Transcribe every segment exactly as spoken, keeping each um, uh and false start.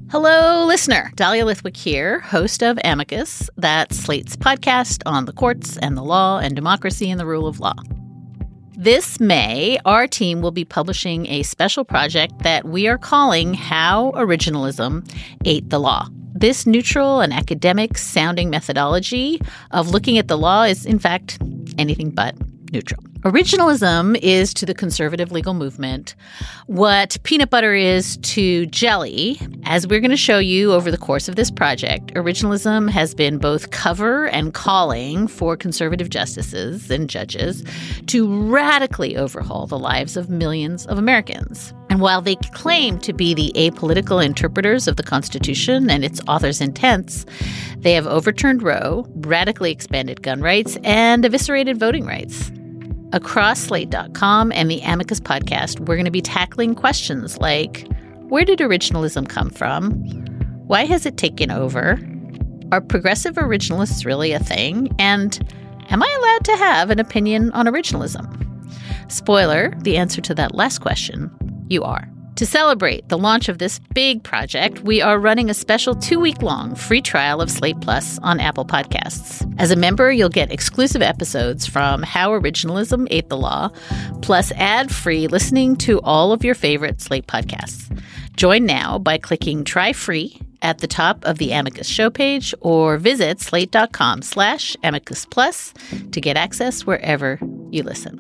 Hello, listener. Dahlia Lithwick here, host of Amicus, that's Slate's podcast on the courts and the law and democracy and the rule of law. This May, our team will be publishing a special project that we are calling How Originalism Ate the Law. This neutral and academic-sounding methodology of looking at the law is, in fact, anything but neutral. Originalism is to the conservative legal movement what peanut butter is to jelly. As we're going to show you over the course of this project, originalism has been both cover and calling for conservative justices and judges to radically overhaul the lives of millions of Americans. And while they claim to be the apolitical interpreters of the Constitution and its author's intents, they have overturned Roe, radically expanded gun rights, and eviscerated voting rights. Across Slate dot com and the Amicus podcast, we're going to be tackling questions like, where did originalism come from? Why has it taken over? Are progressive originalists really a thing? And am I allowed to have an opinion on originalism? Spoiler, the answer to that last question, you are. To celebrate the launch of this big project, we are running a special two-week-long free trial of Slate Plus on Apple Podcasts. As a member, you'll get exclusive episodes from How Originalism Ate the Law, plus ad-free listening to all of your favorite Slate podcasts. Join now by clicking Try Free at the top of the Amicus show page or visit slate.com slash Amicus Plus to get access wherever you listen.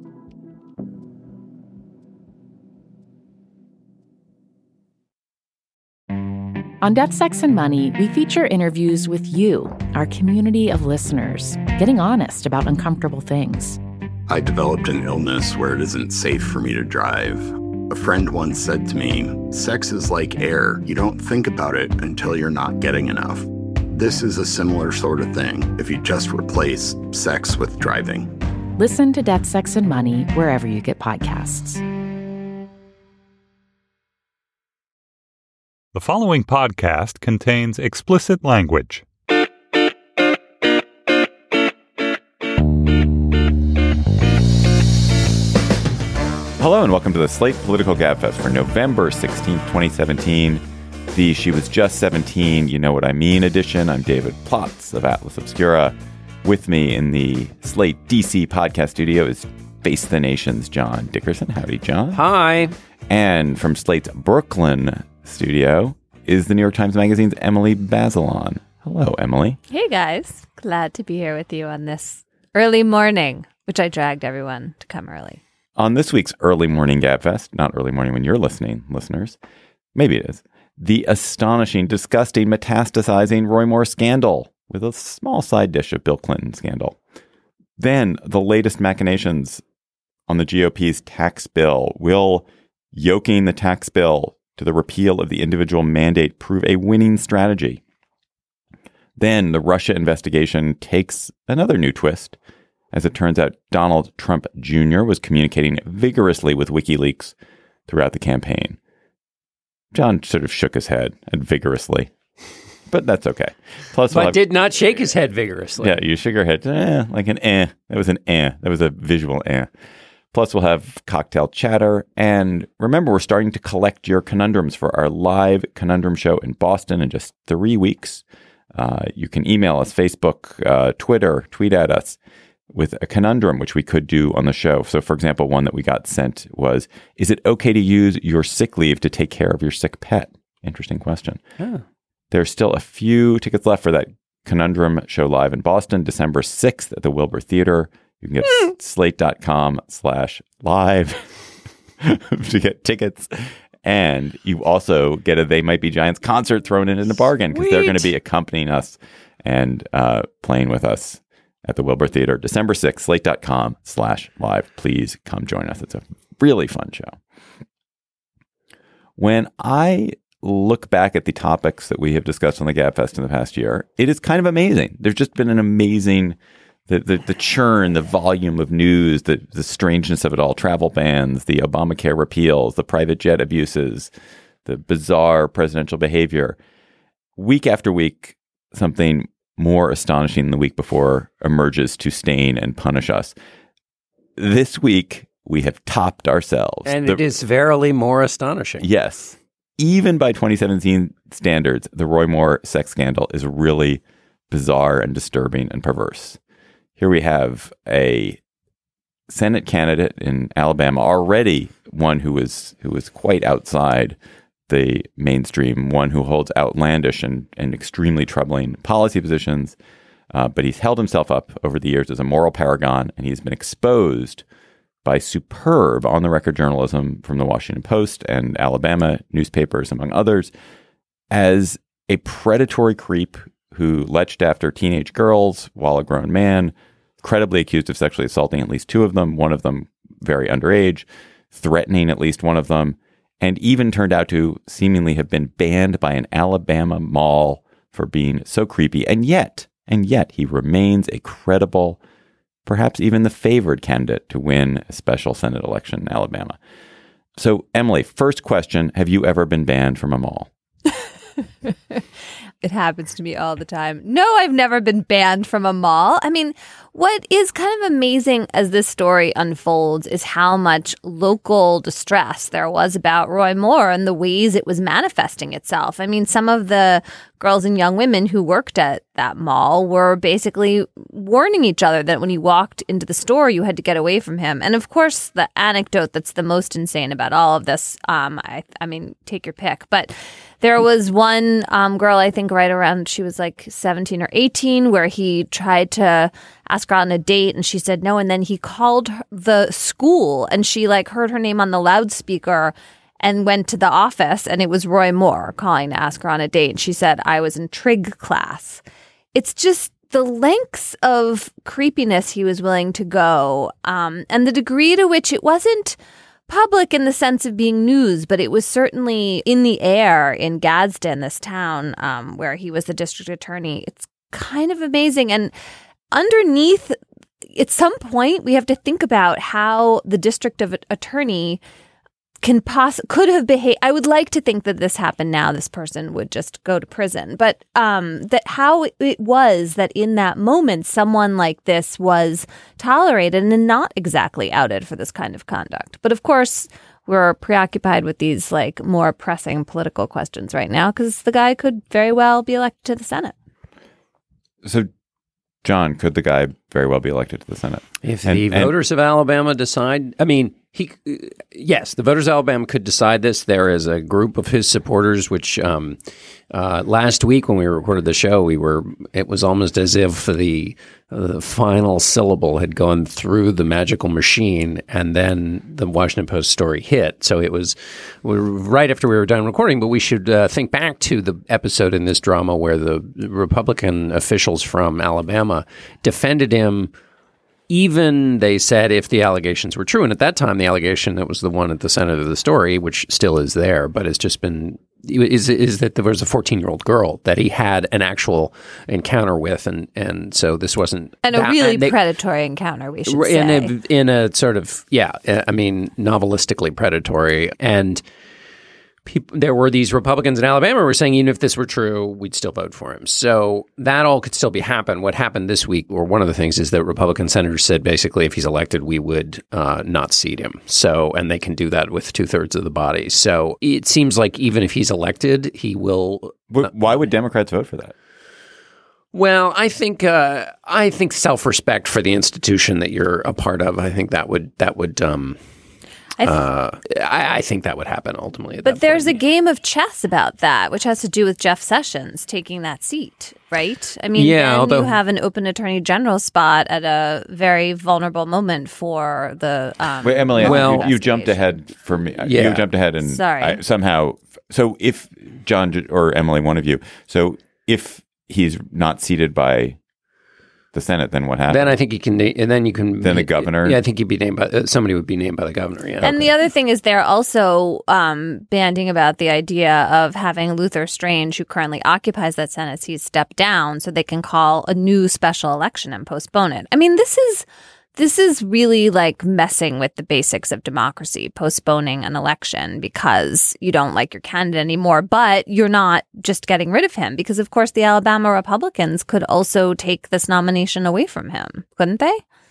On Death, Sex, and Money, we feature interviews with you, our community of listeners, getting honest about uncomfortable things. I developed an illness where it isn't safe for me to drive. A friend once said to me, sex is like air. You don't think about it until you're not getting enough. This is a similar sort of thing if you just replace sex with driving. Listen to Death, Sex, and Money wherever you get podcasts. The following podcast contains explicit language. Hello and welcome to the Slate Political Gabfest for November sixteenth, twenty seventeen. The She Was Just seventeen, You Know What I Mean edition. I'm David Plotz of Atlas Obscura. With me in the Slate D C podcast studio is Face the Nation's John Dickerson. Howdy, John. Hi. And from Slate's Brooklyn studio is the New York Times Magazine's Emily Bazelon. Hello, Emily. Hey, guys. Glad to be here with you on this early morning, which I dragged everyone to come early. On this week's Early Morning Gabfest, not early morning when you're listening, listeners, maybe it is, the astonishing, disgusting, metastasizing Roy Moore scandal with a small side dish of Bill Clinton scandal. Then the latest machinations on the G O P's tax bill. Will yoking the tax bill to the repeal of the individual mandate prove a winning strategy? Then the Russia investigation takes another new twist. As it turns out, Donald Trump Junior was communicating vigorously with WikiLeaks throughout the campaign. John sort of shook his head and vigorously, but that's okay. Plus, but we'll have, did not shake his head vigorously. Yeah, you shook your head eh, like an eh. That was an eh. That was a visual eh. Plus, we'll have cocktail chatter. And remember, we're starting to collect your conundrums for our live conundrum show in Boston in just three weeks. Uh, you can email us, Facebook, uh, Twitter, tweet at us with a conundrum, which we could do on the show. So, for example, one that we got sent was, is it okay to use your sick leave to take care of your sick pet? Interesting question. Oh. There's still a few tickets left for that conundrum show live in Boston, December sixth at the Wilbur Theater. You can get mm. slate.com slash live to get tickets. And you also get a They Might Be Giants concert thrown in in a bargain because they're going to be accompanying us and uh, playing with us at the Wilbur Theater, December sixth, slate.com slash live. Please come join us. It's a really fun show. When I look back at the topics that we have discussed on the Gabfest in the past year, it is kind of amazing. There's just been an amazing... The, the the churn, the volume of news, the, the strangeness of it all, travel bans, the Obamacare repeals, the private jet abuses, the bizarre presidential behavior. Week after week, something more astonishing than the week before emerges to stain and punish us. This week, we have topped ourselves. And the, it is verily more astonishing. Yes. even by twenty seventeen standards, the Roy Moore sex scandal is really bizarre and disturbing and perverse. Here we have a Senate candidate in Alabama, already one who was who was quite outside the mainstream, one who holds outlandish and, and extremely troubling policy positions. Uh, but he's held himself up over the years as a moral paragon, and he's been exposed by superb on-the-record journalism from the Washington Post and Alabama newspapers, among others, as a predatory creep who leached after teenage girls while a grown man, credibly accused of sexually assaulting at least two of them, one of them very underage, threatening at least one of them, and even turned out to seemingly have been banned by an Alabama mall for being so creepy. And yet, and yet he remains a credible, perhaps even the favored candidate to win a special Senate election in Alabama. So, Emily, first question, have you ever been banned from a mall? It happens to me all the time. No, I've never been banned from a mall. I mean, what is kind of amazing as this story unfolds is how much local distress there was about Roy Moore and the ways it was manifesting itself. I mean, some of the girls and young women who worked at that mall were basically warning each other that when you walked into the store, you had to get away from him. And of course, the anecdote that's the most insane about all of this, um, I, I mean, take your pick, but there was one um, girl, I think right around, she was like seventeen or eighteen, where he tried to ask her on a date and she said no. And then he called the school and she like heard her name on the loudspeaker and went to the office, and it was Roy Moore calling to ask her on a date. And she said, I was in trig class. It's just the lengths of creepiness he was willing to go, um, and the degree to which it wasn't public in the sense of being news, but it was certainly in the air in Gadsden, this town um, where he was the district attorney. It's kind of amazing. And underneath, at some point, we have to think about how the district of attorney can poss- could have behaved. I would like to think that this happened now, this person would just go to prison. But um, that how it was that in that moment, someone like this was tolerated and not exactly outed for this kind of conduct. But of course, we're preoccupied with these like more pressing political questions right now because the guy could very well be elected to the Senate. So, John, could the guy very well be elected to the Senate? If and, the and, voters of Alabama decide, I mean, he, yes, the voters of Alabama could decide this. There is a group of his supporters, which um, uh, last week when we recorded the show, we were, it was almost as if the, uh, the final syllable had gone through the magical machine and then the Washington Post story hit. So it was we were right after we were done recording, but we should uh, think back to the episode in this drama where the Republican officials from Alabama defended him. Even, they said, if the allegations were true. And at that time, the allegation that was the one at the center of the story, which still is there, but it's just been, is is that there was a fourteen-year-old girl that he had an actual encounter with. And, and so this wasn't... And a that, really and they, predatory encounter, we should in say. A, in a sort of, yeah, I mean, novelistically predatory. And... People, there were these Republicans in Alabama who were saying even if this were true, we'd still vote for him. So that all could still be happen. What happened this week, or one of the things, is that Republican senators said basically if he's elected, we would uh, not seat him. So, and they can do that with two thirds of the body. So it seems like even if he's elected, he will. Not, why would Democrats vote for that? Well, I think uh, I think self-respect for the institution that you're a part of. I think that would that would. Um, I, th- uh, I, I think that would happen ultimately. At but that there's point. a game of chess about that, which has to do with Jeff Sessions taking that seat, right? I mean, yeah, then although, you have an open attorney general spot at a very vulnerable moment for the. Um, Wait, Emily, well, you, you jumped ahead for me. Yeah. You jumped ahead, and Sorry. I, somehow. So if John or Emily, one of you, so if he's not seated by the Senate, then what happens? Then I think he can, and then you can. Then the governor. Yeah, I think he'd be named by uh, somebody would be named by the governor. Yeah, and okay. The other thing is they're also um, banding about the idea of having Luther Strange, who currently occupies that Senate seat, step down so they can call a new special election and postpone it. I mean, this is this is really like messing with the basics of democracy, postponing an election because you don't like your candidate anymore, but you're not just getting rid of him because, of course, the Alabama Republicans could also take this nomination away from him, couldn't they?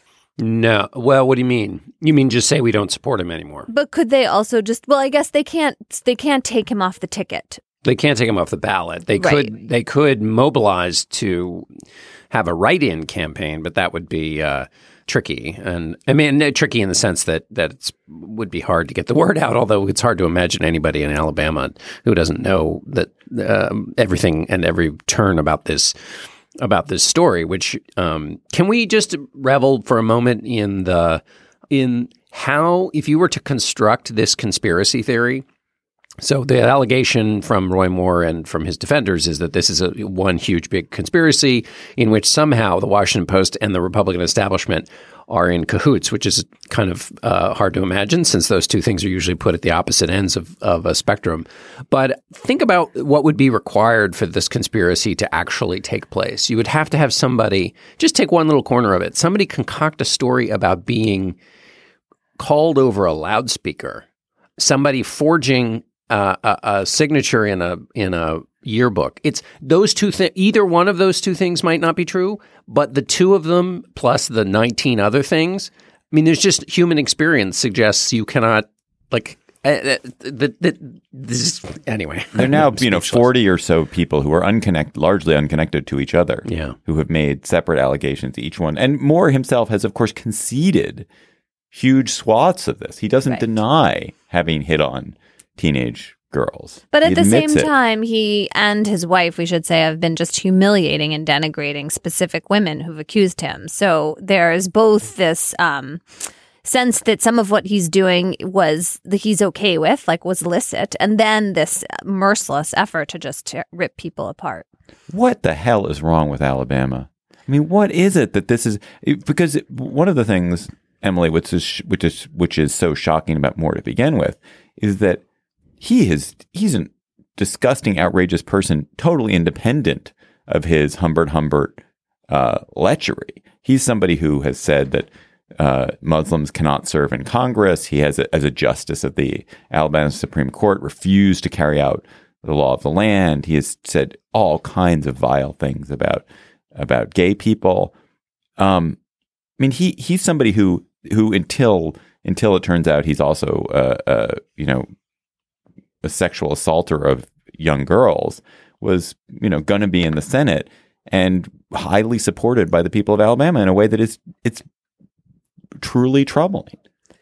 No. Well, what do you mean? You mean just say we don't support him anymore? But could they also just? Well, I guess they can't. They can't take him off the ticket. They can't take him off the ballot. They Right. could. They could mobilize to have a write-in campaign, but that would be uh, tricky. And I mean, no, tricky in the sense that that it would be hard to get the word out. Although it's hard to imagine anybody in Alabama who doesn't know that um, everything and every turn about this. about this story, which um, can we just revel for a moment in the in how, if you were to construct this conspiracy theory, so the allegation from Roy Moore and from his defenders is that this is a one huge big conspiracy in which somehow the Washington Post and the Republican establishment are in cahoots, which is kind of uh, hard to imagine since those two things are usually put at the opposite ends of, of a spectrum. But think about what would be required for this conspiracy to actually take place. You would have to have somebody, just take one little corner of it, somebody concoct a story about being called over a loudspeaker, somebody forging uh, a, a signature in a in a yearbook. It's those two things. Either one of those two things might not be true, but the two of them plus the nineteen other things. I mean, there's just human experience suggests you cannot like. Uh, the, the, this, anyway, there are now you know forty or so people who are unconnected, largely unconnected to each other. Yeah. Who have made separate allegations, each one, and Moore himself has, of course, conceded huge swaths of this. He doesn't Right. deny having hit on teenage girls. But at He the same admits it. time, he and his wife, we should say, have been just humiliating and denigrating specific women who've accused him. So there's both this um, sense that some of what he's doing was that he's okay with, like was illicit, and then this merciless effort to just to rip people apart. What the hell is wrong with Alabama? I mean, what is it that this is? Because one of the things, Emily, which is which is which is so shocking about Moore to begin with, is that he is he's a disgusting, outrageous person, totally independent of his Humbert Humbert uh, lechery. He's somebody who has said that uh, Muslims cannot serve in Congress. He has, a, as a justice of the Alabama Supreme Court, refused to carry out the law of the land. He has said all kinds of vile things about about gay people. Um, I mean, he he's somebody who who until until it turns out he's also uh, uh, you know. a sexual assaulter of young girls, was, you know, going to be in the Senate and highly supported by the people of Alabama in a way that is, it's truly troubling.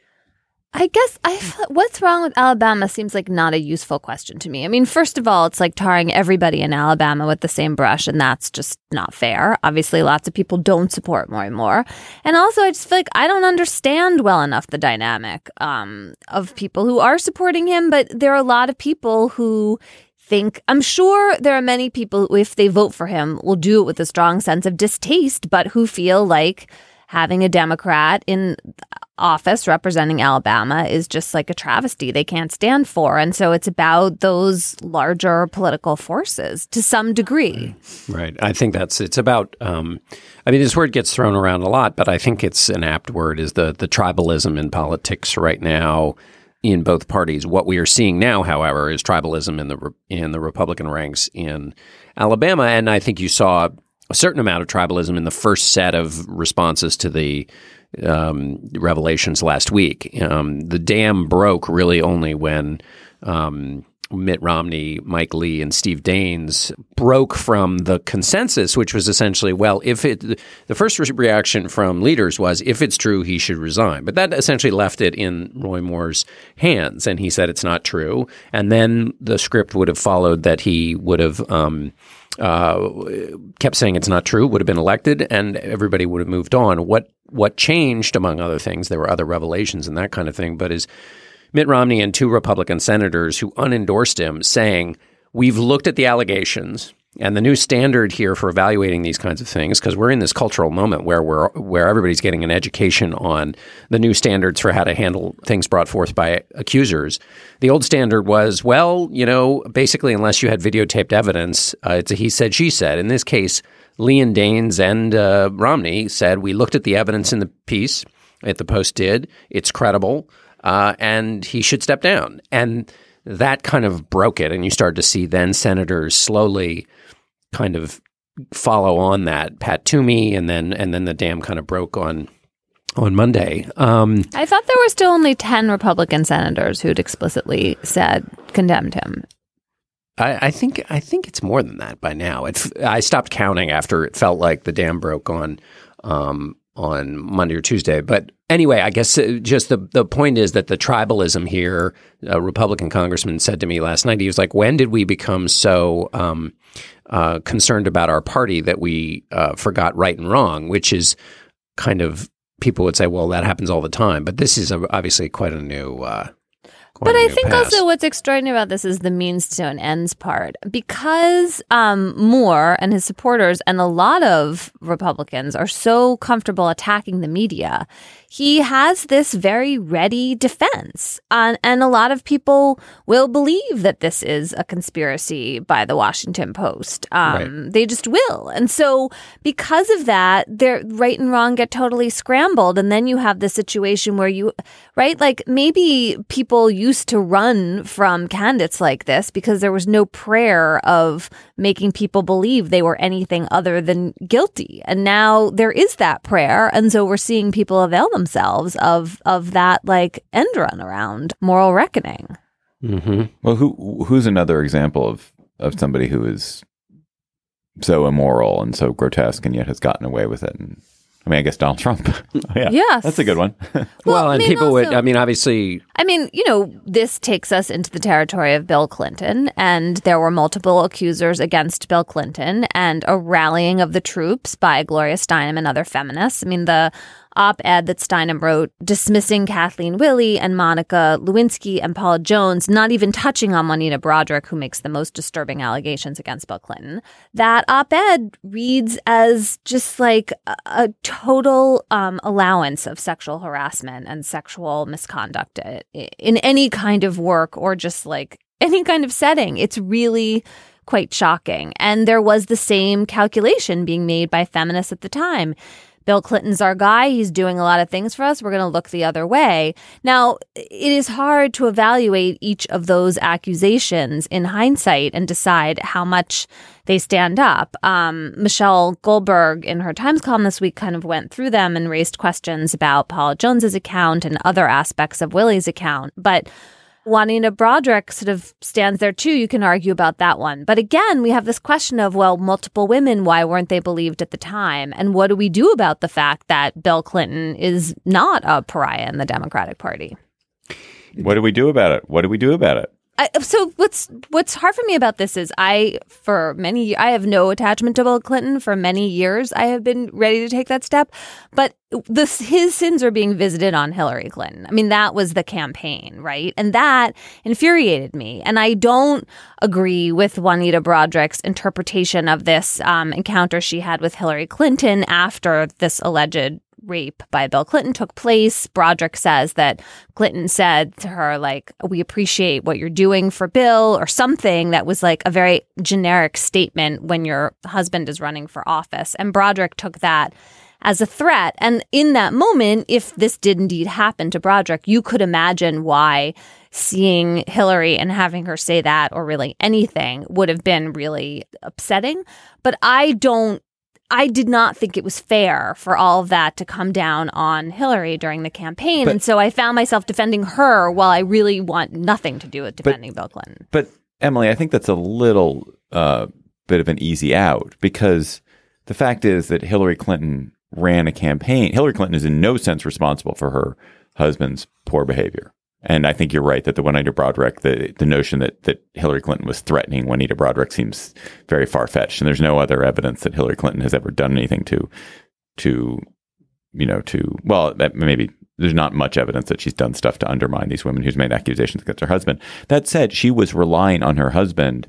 I guess I feel- what's wrong with Alabama seems like not a useful question to me. I mean, first of all, it's like tarring everybody in Alabama with the same brush, and that's just not fair. Obviously, lots of people don't support more and more. And also, I just feel like I don't understand well enough the dynamic um, of people who are supporting him, but there are a lot of people who think, I'm sure there are many people who, if they vote for him, will do it with a strong sense of distaste, but who feel like having a Democrat in office representing Alabama is just like a travesty they can't stand for. And so it's about those larger political forces to some degree. Right. I think that's, it's about, um, I mean, this word gets thrown around a lot, but I think it's an apt word, is the, the tribalism in politics right now in both parties. What we are seeing now, however, is tribalism in the, in the Republican ranks in Alabama. And I think you saw a certain amount of tribalism in the first set of responses to the um, revelations last week. Um, the dam broke really only when um, Mitt Romney, Mike Lee, and Steve Daines broke from the consensus, which was essentially, well, if it, the first re- reaction from leaders was, if it's true, he should resign. But that essentially left it in Roy Moore's hands, and he said it's not true. And then the script would have followed that he would have um, uh, kept saying it's not true, would have been elected, and everybody would have moved on. What what changed, among other things, there were other revelations and that kind of thing, but is Mitt Romney and two Republican senators who unendorsed him saying, we've looked at the allegations and the new standard here for evaluating these kinds of things, because we're in this cultural moment where we're where everybody's getting an education on the new standards for how to handle things brought forth by accusers. The old standard was, well, you know, basically, unless you had videotaped evidence, uh, it's a he said, she said. In this case, Lee and Daines and uh, Romney said, we looked at the evidence in the piece, that the Post did, it's credible, uh, and he should step down. And that kind of broke it, and you started to see then senators slowly kind of follow on that. Pat Toomey, and then and then the dam kind of broke on on Monday. Um, I thought there were still only ten Republican senators who'd explicitly said, condemned him. I, I think I think it's more than that by now. It's, I stopped counting after it felt like the dam broke on um, on Monday or Tuesday. But anyway, I guess just the, the point is that the tribalism here, a Republican congressman said to me last night, he was like, when did we become so um, uh, concerned about our party that we uh, forgot right and wrong, which is kind of, people would say, well, that happens all the time. But this is a, obviously quite a new uh But I think past. also what's extraordinary about this is the means to an ends part. Because um, Moore and his supporters and a lot of Republicans are so comfortable attacking the media, he has this very ready defense. Uh, and a lot of people will believe that this is a conspiracy by the Washington Post. Um, right. They just will. And so because of that, their right and wrong get totally scrambled. And then you have this situation where you, right, like maybe people used to run from candidates like this because there was no prayer of making people believe they were anything other than guilty. And now there is that prayer. And so we're seeing people avail themselves of of that like end run around moral reckoning. Mm-hmm. Well, who who's another example of, of somebody who is so immoral and so grotesque and yet has gotten away with it? And I mean, I guess Donald Trump. oh, yeah, yes. That's a good one. well, well, and I mean, people also, would, I mean, obviously. I mean, you know, this takes us into the territory of Bill Clinton, and there were multiple accusers against Bill Clinton and a rallying of the troops by Gloria Steinem and other feminists. I mean, the op-ed that Steinem wrote dismissing Kathleen Willey and Monica Lewinsky and Paula Jones, not even touching on Juanita Broaddrick, who makes the most disturbing allegations against Bill Clinton. That op-ed reads as just like a, a total um, allowance of sexual harassment and sexual misconduct in any kind of work or just like any kind of setting. It's really quite shocking. And there was the same calculation being made by feminists at the time. Bill Clinton's our guy. He's doing a lot of things for us. We're going to look the other way. Now, it is hard to evaluate each of those accusations in hindsight and decide how much they stand up. Um, Michelle Goldberg, in her Times column this week, kind of went through them and raised questions about Paula Jones's account and other aspects of Willie's account. But Juanita Broaddrick sort of stands there too. You can argue about that one. But again, we have this question of, well, multiple women, why weren't they believed at the time? And what do we do about the fact that Bill Clinton is not a pariah in the Democratic Party? What do we do about it? What do we do about it? I, so what's what's hard for me about this is I, for many, I have no attachment to Bill Clinton. For many years, I have been ready to take that step. But this, his sins are being visited on Hillary Clinton. I mean, that was the campaign, right? And that infuriated me. And I don't agree with Juanita Broaddrick's interpretation of this um, encounter she had with Hillary Clinton after this alleged rape by Bill Clinton took place. Broaddrick says that Clinton said to her, like, we appreciate what you're doing for Bill, or something that was like a very generic statement when your husband is running for office. And Broaddrick took that as a threat. And in that moment, if this did indeed happen to Broaddrick, you could imagine why seeing Hillary and having her say that, or really anything, would have been really upsetting. But I don't I did not think it was fair for all of that to come down on Hillary during the campaign. But, and so I found myself defending her while I really want nothing to do with defending but, Bill Clinton. But Emily, I think that's a little uh, bit of an easy out, because the fact is that Hillary Clinton ran a campaign. Hillary Clinton is in no sense responsible for her husband's poor behavior. And I think you're right that the Juanita Broaddrick, the, the notion that, that Hillary Clinton was threatening Juanita Broaddrick seems very far-fetched. And there's no other evidence that Hillary Clinton has ever done anything to, to, you know, to, well, maybe there's not much evidence that she's done stuff to undermine these women who's made accusations against her husband. That said, she was relying on her husband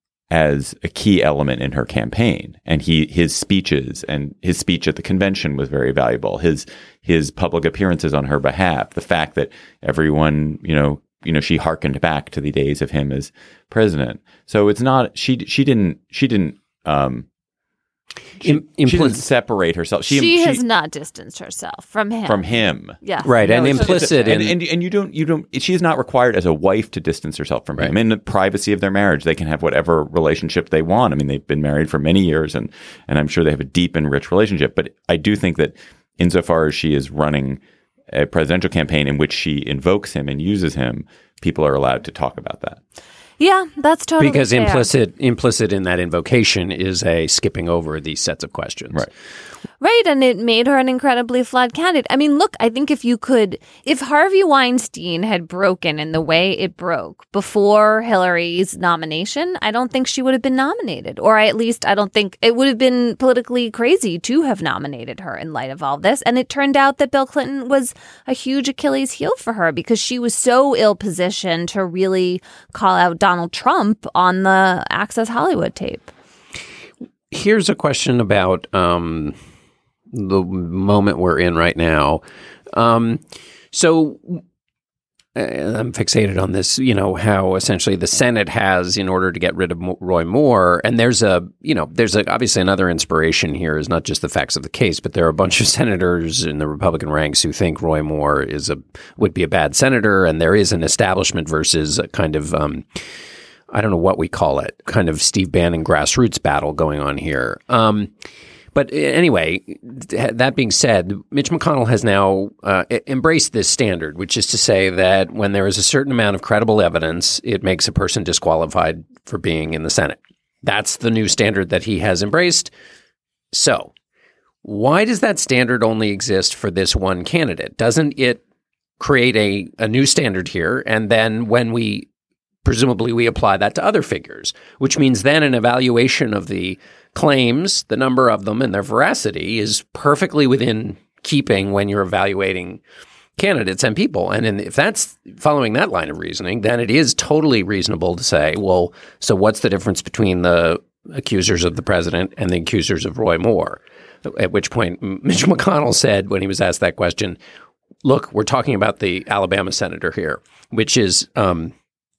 as a key element in her campaign. And he, his speeches and his speech at the convention was very valuable. His, his public appearances on her behalf, the fact that everyone, you know, you know, she hearkened back to the days of him as president. So it's not, she, she didn't, she didn't, um, She, Im- impl- she didn't separate herself. She, she has she, not distanced herself from him. From him, yeah, right. No, and implicit, and, and and you don't, you don't. She is not required as a wife to distance herself from right. him. In the privacy of their marriage, they can have whatever relationship they want. I mean, they've been married for many years, and and I'm sure they have a deep and rich relationship. But I do think that insofar as she is running a presidential campaign in which she invokes him and uses him, people are allowed to talk about that. Yeah, that's totally because fair. implicit implicit in that invocation is a skipping over these sets of questions. Right. Right, and it made her an incredibly flawed candidate. I mean, look, I think if you could, if Harvey Weinstein had broken in the way it broke before Hillary's nomination, I don't think she would have been nominated. Or at least I don't think it would have been politically crazy to have nominated her in light of all this. And it turned out that Bill Clinton was a huge Achilles heel for her because she was so ill-positioned to really call out Donald Trump on the Access Hollywood tape. Here's a question about um, the moment we're in right now. Um, so uh, I'm fixated on this, you know, how essentially the Senate has, in order to get rid of Mo- Roy Moore, and there's a, you know, there's a, obviously another inspiration here is not just the facts of the case, but there are a bunch of senators in the Republican ranks who think Roy Moore is a would be a bad senator, and there is an establishment versus a kind of um, I don't know what we call it, kind of Steve Bannon grassroots battle going on here. Um, but anyway, that being said, Mitch McConnell has now uh, embraced this standard, which is to say that when there is a certain amount of credible evidence, it makes a person disqualified for being in the Senate. That's the new standard that he has embraced. So why does that standard only exist for this one candidate? Doesn't it create a, a new standard here? And then when we presumably we apply that to other figures, which means then an evaluation of the claims, the number of them and their veracity is perfectly within keeping when you're evaluating candidates and people. And in, if that's following that line of reasoning, then it is totally reasonable to say, well, so what's the difference between the accusers of the president and the accusers of Roy Moore? At which point Mitch McConnell said when he was asked that question, look, we're talking about the Alabama senator here, which is um,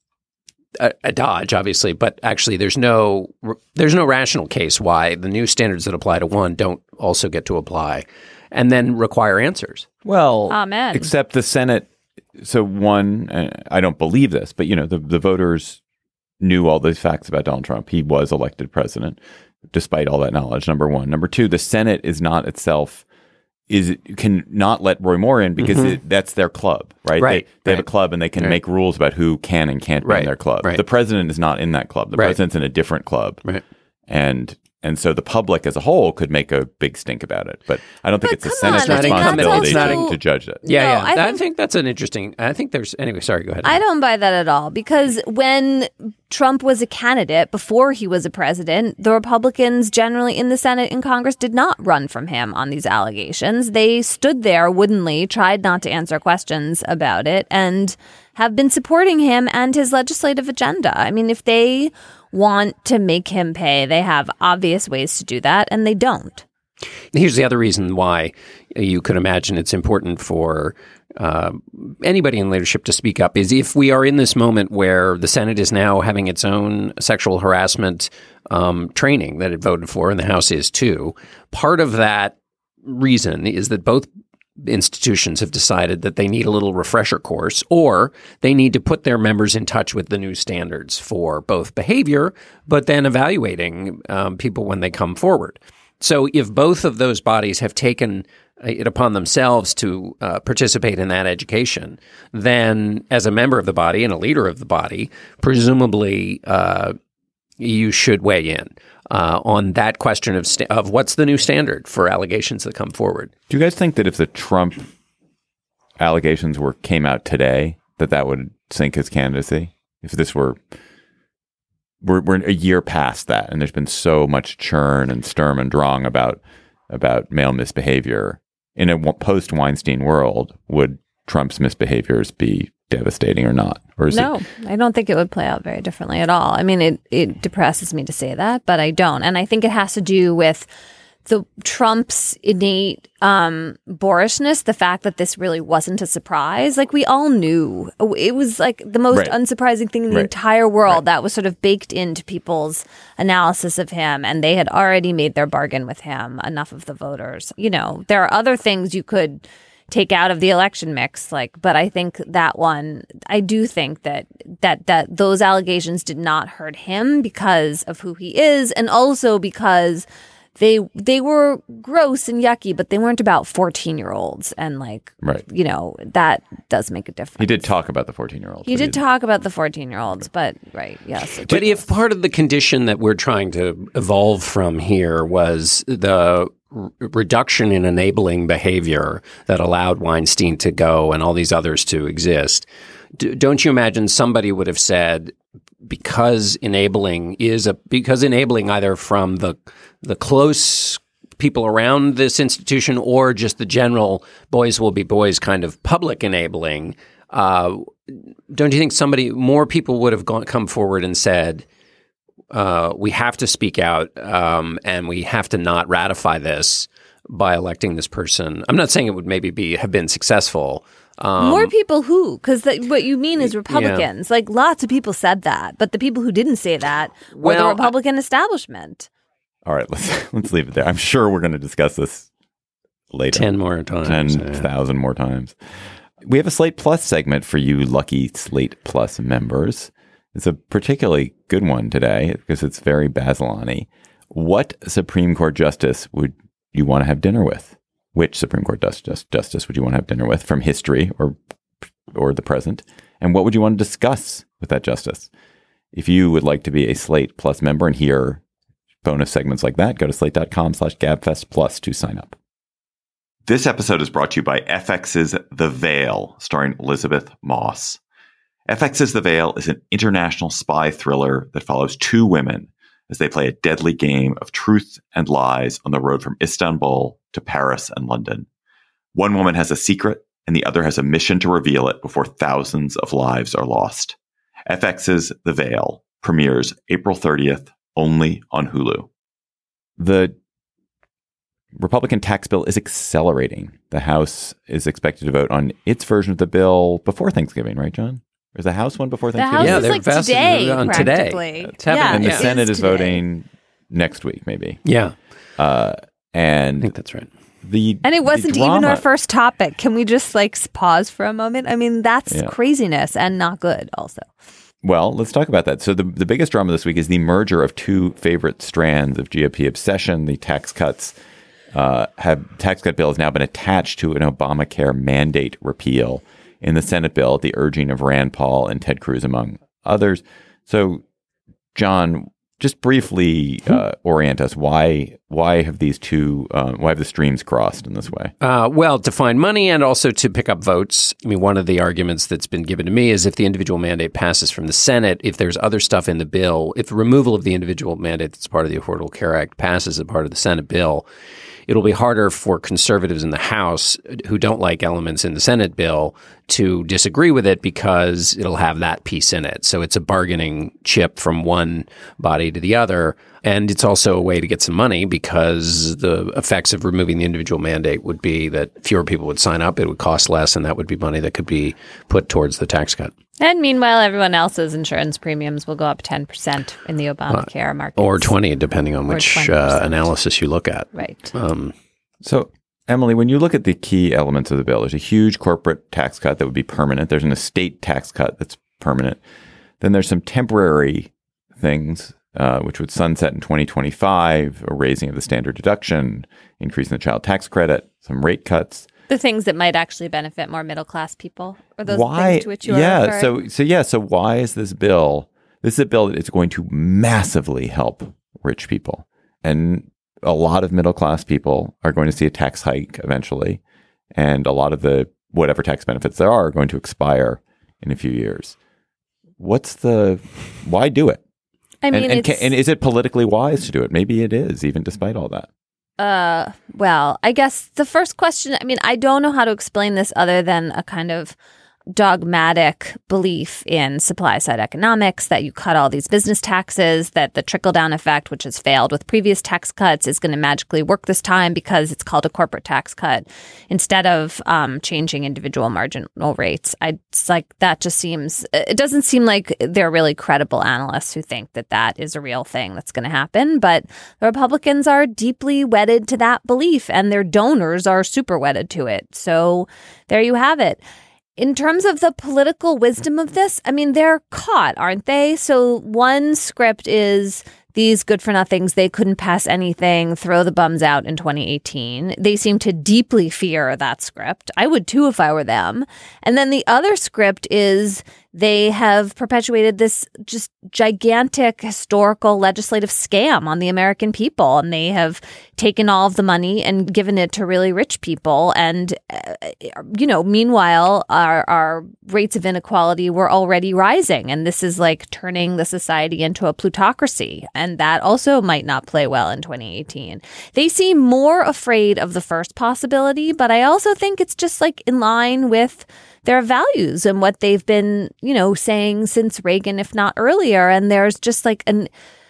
A, a dodge, obviously, but actually there's no there's no rational case why the new standards that apply to one don't also get to apply and then require answers. Well, Amen. Except the Senate. So one, uh, I don't believe this, but you know, the, the voters knew all these facts about Donald Trump. He was elected president despite all that knowledge, number one. Number two, the Senate is not itself is can not let Roy Moore in because mm-hmm. it, that's their club, right? Right. They, they right. have a club and they can right. make rules about who can and can't be right. in their club. Right. The president is not in that club. The right. president's in a different club. Right. And and so the public as a whole could make a big stink about it. But I don't think But it's the come Senate's on, I think that's responsibility also- to judge it. Yeah, No, yeah. I I think- think, that's an interesting. I think there's anyway. Sorry, go ahead. I don't buy that at all because when Trump was a candidate before he was a president, the Republicans generally in the Senate and Congress did not run from him on these allegations. They stood there woodenly, tried not to answer questions about it, and have been supporting him and his legislative agenda. I mean, if they want to make him pay, they have obvious ways to do that, and they don't. Here's the other reason why you could imagine it's important for uh, anybody in leadership to speak up is if we are in this moment where the Senate is now having its own sexual harassment um, training that it voted for, and the House is too. Part of that reason is that both institutions have decided that they need a little refresher course, or they need to put their members in touch with the new standards for both behavior, but then evaluating um, people when they come forward. So if both of those bodies have taken it upon themselves to uh, participate in that education, then as a member of the body and a leader of the body, presumably uh, you should weigh in uh, on that question of sta- of what's the new standard for allegations that come forward. Do you guys think that if the Trump allegations were came out today, that that would sink his candidacy? If this were, we're, we're a year past that, and there's been so much churn and Sturm and Drang about about male misbehavior in a post Weinstein world, would Trump's misbehaviors be devastating or not? Or is No, it- I don't think it would play out very differently at all. I mean, it, it depresses me to say that, but I don't. And I think it has to do with the Trump's innate um, boorishness, the fact that this really wasn't a surprise. Like, we all knew. It was like the most Right. unsurprising thing in the Right. entire world Right. that was sort of baked into people's analysis of him. And they had already made their bargain with him, enough of the voters. You know, there are other things you could take out of the election mix, like, but I think that one, I do think that that that those allegations did not hurt him because of who he is, and also because they they were gross and yucky, but they weren't about fourteen-year-olds. And like, right. you know, that does make a difference. He did talk about the fourteen-year-olds. He did talk about the fourteen-year-olds, but right, yes. But if part of the condition that we're trying to evolve from here was the r- reduction in enabling behavior that allowed Weinstein to go and all these others to exist, d- don't you imagine somebody would have said, because enabling is a because enabling either from the the close people around this institution or just the general boys will be boys kind of public enabling, uh, don't you think somebody more people would have gone, come forward and said, uh, we have to speak out um, and we have to not ratify this by electing this person? I'm not saying it would maybe be have been successful. Um, More people who? Because what you mean is Republicans. Yeah. Like, lots of people said that. But the people who didn't say that were well, the Republican I, establishment. All right, let's let's leave it there. I'm sure we're going to discuss this later. Ten more times. Ten thousand yeah. more times. We have a Slate Plus segment for you lucky Slate Plus members. It's a particularly good one today because it's very Basilani. What Supreme Court justice would you want to have dinner with? Which Supreme Court justice, justice would you want to have dinner with from history or or the present? And what would you want to discuss with that justice? If you would like to be a Slate Plus member and hear bonus segments like that, go to slate.com slash gabfest plus to sign up. This episode is brought to you by F X's The Veil, starring Elizabeth Moss. F X's The Veil is an international spy thriller that follows two women as they play a deadly game of truth and lies on the road from Istanbul to Paris and London. One woman has a secret and the other has a mission to reveal it before thousands of lives are lost. F X's The Veil premieres April thirtieth only on Hulu. The Republican tax bill is accelerating. The House is expected to vote on its version of the bill before Thanksgiving, right, John? Is the House one before Thanksgiving? The House yeah, is they're like vested today, on practically. today. Yeah, and the it Senate is, is today. voting next week, maybe. Yeah. Uh, and I think that's right. The And it wasn't drama, even our first topic. Can we just like pause for a moment? I mean, that's yeah. craziness and not good also. Well, let's talk about that. So the, the biggest drama this week is the merger of two favorite strands of G O P obsession, the tax cuts. Uh, have tax cut bill has now been attached to an Obamacare mandate repeal in the Senate bill at the urging of Rand Paul and Ted Cruz, among others. So, John, just briefly uh, orient us. Why why have these two, uh, why have the streams crossed in this way? Uh, well, to find money and also to pick up votes. I mean, one of the arguments that's been given to me is if the individual mandate passes from the Senate, if there's other stuff in the bill, if the removal of the individual mandate that's part of the Affordable Care Act passes as part of the Senate bill, it'll be harder for conservatives in the House who don't like elements in the Senate bill to disagree with it because it'll have that piece in it. So it's a bargaining chip from one body to the other. And it's also a way to get some money because the effects of removing the individual mandate would be that fewer people would sign up. It would cost less, and that would be money that could be put towards the tax cut. And meanwhile, everyone else's insurance premiums will go up ten percent in the Obamacare uh, market. Or twenty, depending on which uh, analysis you look at. Right. Um, so, Emily, when you look at the key elements of the bill, there's a huge corporate tax cut that would be permanent. There's an estate tax cut that's permanent. Then there's some temporary things, uh, which would sunset in twenty twenty-five, a raising of the standard deduction, increasing the child tax credit, some rate cuts. The things that might actually benefit more middle class people, or those why, things to which you are yeah, referring? so so yeah, so why is this bill? This is a bill that is going to massively help rich people, and a lot of middle class people are going to see a tax hike eventually, and a lot of the whatever tax benefits there are are going to expire in a few years. What's the why do it? I mean, and, and, it's, can, and is it politically wise to do it? Maybe it is, even despite all that. Uh, well, I guess the first question, I mean, I don't know how to explain this other than a kind of dogmatic belief in supply side economics, that you cut all these business taxes, that the trickle down effect, which has failed with previous tax cuts, is going to magically work this time because it's called a corporate tax cut instead of um, changing individual marginal rates. I, it's like that just seems, it doesn't seem like they're really credible analysts who think that that is a real thing that's going to happen. But the Republicans are deeply wedded to that belief and their donors are super wedded to it. So there you have it. In terms of the political wisdom of this, I mean, they're caught, aren't they? So one script is these good-for-nothings, they couldn't pass anything, throw the bums out in twenty eighteen. They seem to deeply fear that script. I would too if I were them. And then the other script is they have perpetuated this just gigantic historical legislative scam on the American people. And they have taken all of the money and given it to really rich people. And, uh, you know, meanwhile, our, our rates of inequality were already rising. And this is like turning the society into a plutocracy. And that also might not play well in twenty eighteen. They seem more afraid of the first possibility, but I also think it's just like in line with their values and what they've been, you know, saying since Reagan, if not earlier. And there's just like an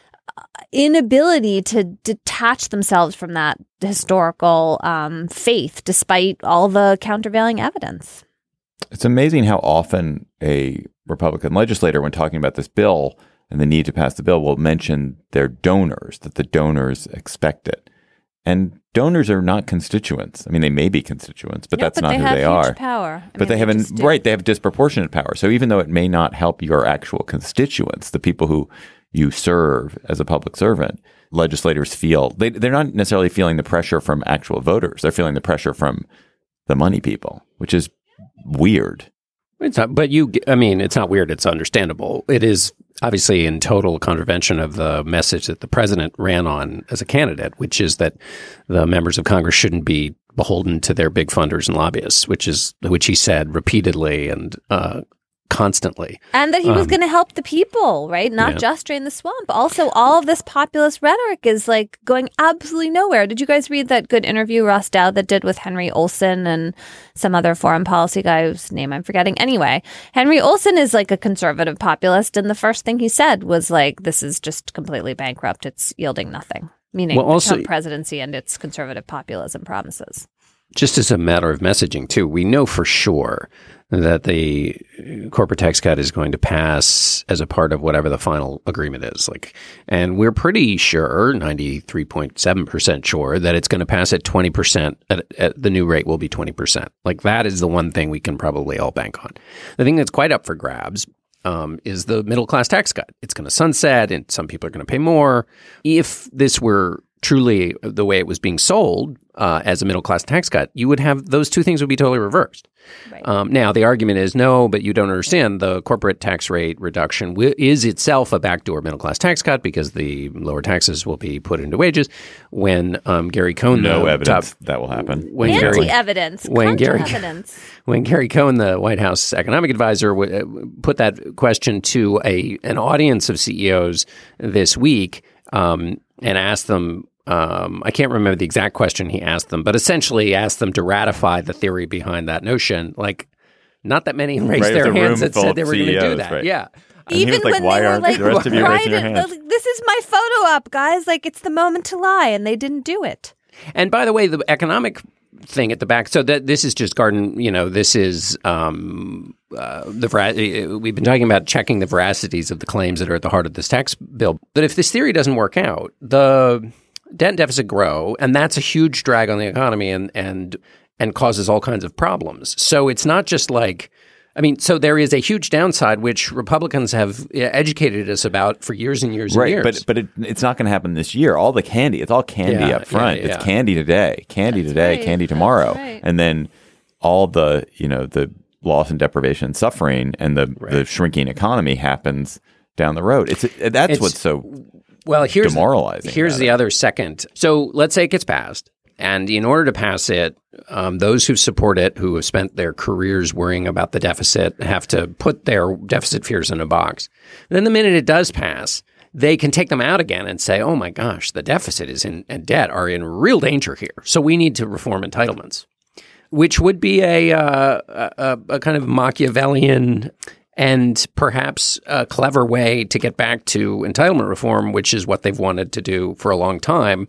inability to detach themselves from that historical um, faith, despite all the countervailing evidence. It's amazing how often a Republican legislator, when talking about this bill and the need to pass the bill, will mention their donors, that the donors expect it. And donors are not constituents. I mean, they may be constituents, but yeah, that's but not they who have they huge are. Power. I but mean, they, they have an, just do. right. They have disproportionate power. So even though it may not help your actual constituents, the people who you serve as a public servant, legislators feel they they're not necessarily feeling the pressure from actual voters. They're feeling the pressure from the money people, which is weird. It's not, but you, I mean, it's not weird. It's understandable. It is obviously in total contravention of the message that the president ran on as a candidate, which is that the members of Congress shouldn't be beholden to their big funders and lobbyists, which is which he said repeatedly and uh, constantly. And that he was Um, going to help the people, right? Not yeah. just drain the swamp. Also, all of this populist rhetoric is like going absolutely nowhere. Did you guys read that good interview Ross Dowd that did with Henry Olsen and some other foreign policy guy whose name I'm forgetting? Anyway, Henry Olsen is like a conservative populist. And the first thing he said was like, this is just completely bankrupt. It's yielding nothing, meaning Well, also- the Trump presidency and its conservative populism promises. Just as a matter of messaging, too, we know for sure that the corporate tax cut is going to pass as a part of whatever the final agreement is. Like, and we're pretty sure, ninety-three point seven percent sure, that it's going to pass at twenty percent. At, at the new rate will be twenty percent. Like, that is the one thing we can probably all bank on. The thing that's quite up for grabs um, is the middle class tax cut. It's going to sunset, and some people are going to pay more. If this were truly the way it was being sold uh, as a middle class tax cut, you would have those two things would be totally reversed. Right. Um, now, the argument is no, but you don't understand. The corporate tax rate reduction w- is itself a backdoor middle class tax cut because the lower taxes will be put into wages. When um, Gary Cohn, No the evidence top, that will happen. when Gary, Anti-evidence. when Gary- Counter-evidence. when Gary Cohn, the White House economic advisor, w- put that question to a an audience of C E Os this week um, and asked them. Um, I can't remember the exact question he asked them, but essentially asked them to ratify the theory behind that notion. Like, not that many raised Right, their it's a hands room that full said of they were going to do C E Os, that. right. Yeah. And he Even was like, when why they were aren't like, the rest of you right, raising your hands? this is my photo up, guys. Like, it's the moment to lie, and they didn't do it. And by the way, the economic thing at the back. So that this is just garden. You know, this is um, uh, the vera- we've been talking about checking the veracities of the claims that are at the heart of this tax bill. But if this theory doesn't work out, the debt and deficit grow, and that's a huge drag on the economy, and and and causes all kinds of problems. So it's not just like. I mean, so there is a huge downside, which Republicans have educated us about for years and years Right, and years. but but it, it's not going to happen this year. All the candy, it's all candy Yeah, up front. yeah, yeah. It's candy today, candy That's today, right. candy tomorrow, That's right. and then all the you know the loss and deprivation, and suffering, and the the Right. shrinking economy happens down the road. It's that's It's- what's so Well, here's demoralizing Here's about the it. other second. So let's say it gets passed, and in order to pass it, um, those who support it, who have spent their careers worrying about the deficit, have to put their deficit fears in a box. And then the minute it does pass, they can take them out again and say, "Oh my gosh, the deficit is in and debt are in real danger here. So we need to reform entitlements," which would be a uh, a, a kind of Machiavellian and perhaps a clever way to get back to entitlement reform, which is what they've wanted to do for a long time,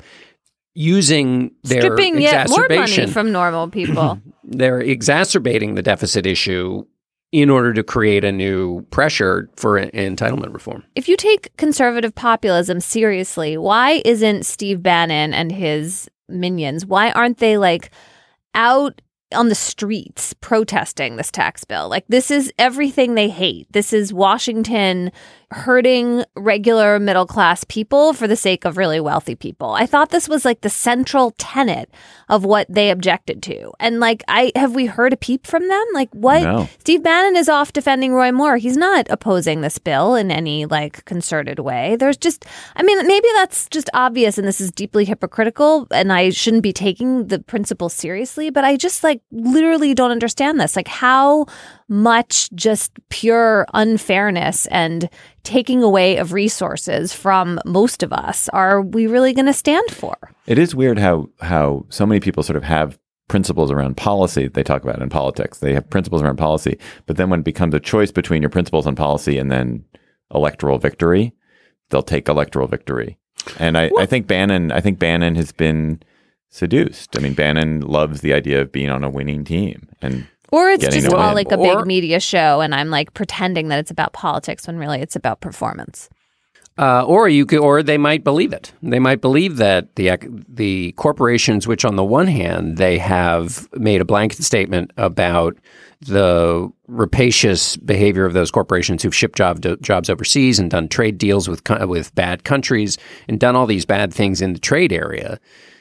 using their Stripping yet more exacerbation. money from normal people. They're exacerbating the deficit issue in order to create a new pressure for en- entitlement reform. If you take conservative populism seriously, why isn't Steve Bannon and his minions, why aren't they like out on the streets protesting this tax bill? Like, this is everything they hate. This is Washington hurting regular middle class people for the sake of really wealthy people. I thought this was like the central tenet of what they objected to. And like, I have we heard a peep from them? Like what? No. Steve Bannon is off defending Roy Moore. He's not opposing this bill in any like concerted way. There's just, I mean, maybe that's just obvious and this is deeply hypocritical and I shouldn't be taking the principle seriously, but I just like literally don't understand this. Like how much just pure unfairness and taking away of resources from most of us are we really going to stand for? It is weird how how so many people sort of have principles around policy that they talk about in politics. They have principles around policy, but then when it becomes a choice between your principles on policy and then electoral victory, they'll take electoral victory. And I, I think Bannon, I think Bannon has been seduced. I mean, Bannon loves the idea of being on a winning team and Or it's getting just a all win. like a Or- big media show and I'm like pretending that it's about politics when really it's about performance. Uh, or you could, or they might believe it. They might believe that the ec- the corporations, which on the one hand they have made a blanket statement about the rapacious behavior of those corporations who've shipped job jobs overseas and done trade deals with co- with bad countries and done all these bad things in the trade area.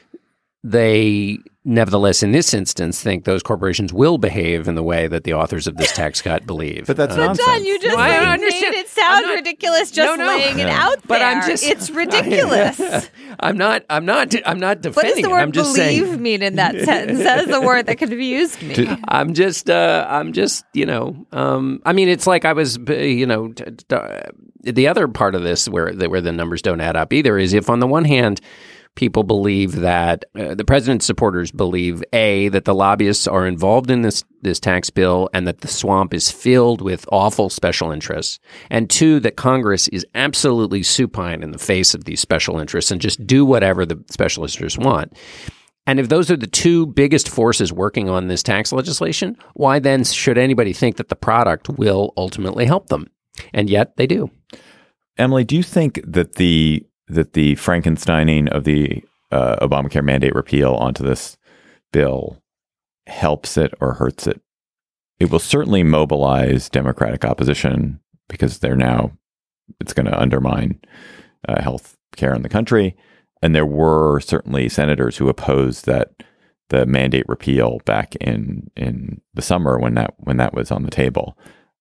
They nevertheless, in this instance, think those corporations will behave in the way that the authors of this tax cut believe. But that's Uh, nonsense. John, you just No, I made understand. it sound I'm not- ridiculous just No, no. laying it Yeah. out there. But I'm just- it's ridiculous. I'm not. I'm not. I'm not What defending does the it. word I'm just believe saying. mean in that sentence? That is the word that could be used me. To- I'm just. Uh, I'm just. You know. Um, I mean, it's like I was. uh, You know. T- t- uh, the other part of this, where the, where the numbers don't add up either, is if on the one hand, people believe that uh, the president's supporters believe a that the lobbyists are involved in this this tax bill and that the swamp is filled with awful special interests, and two that Congress is absolutely supine in the face of these special interests and just do whatever the special interests want. And if those are the two biggest forces working on this tax legislation, why then should anybody think that the product will ultimately help them? And yet they do. Emily, do you think that the that the Frankensteining of the uh, Obamacare mandate repeal onto this bill helps it or hurts it? It will certainly mobilize Democratic opposition because they're now, it's going to undermine uh, health care in the country. And there were certainly senators who opposed that the mandate repeal back in in the summer when that when that was on the table.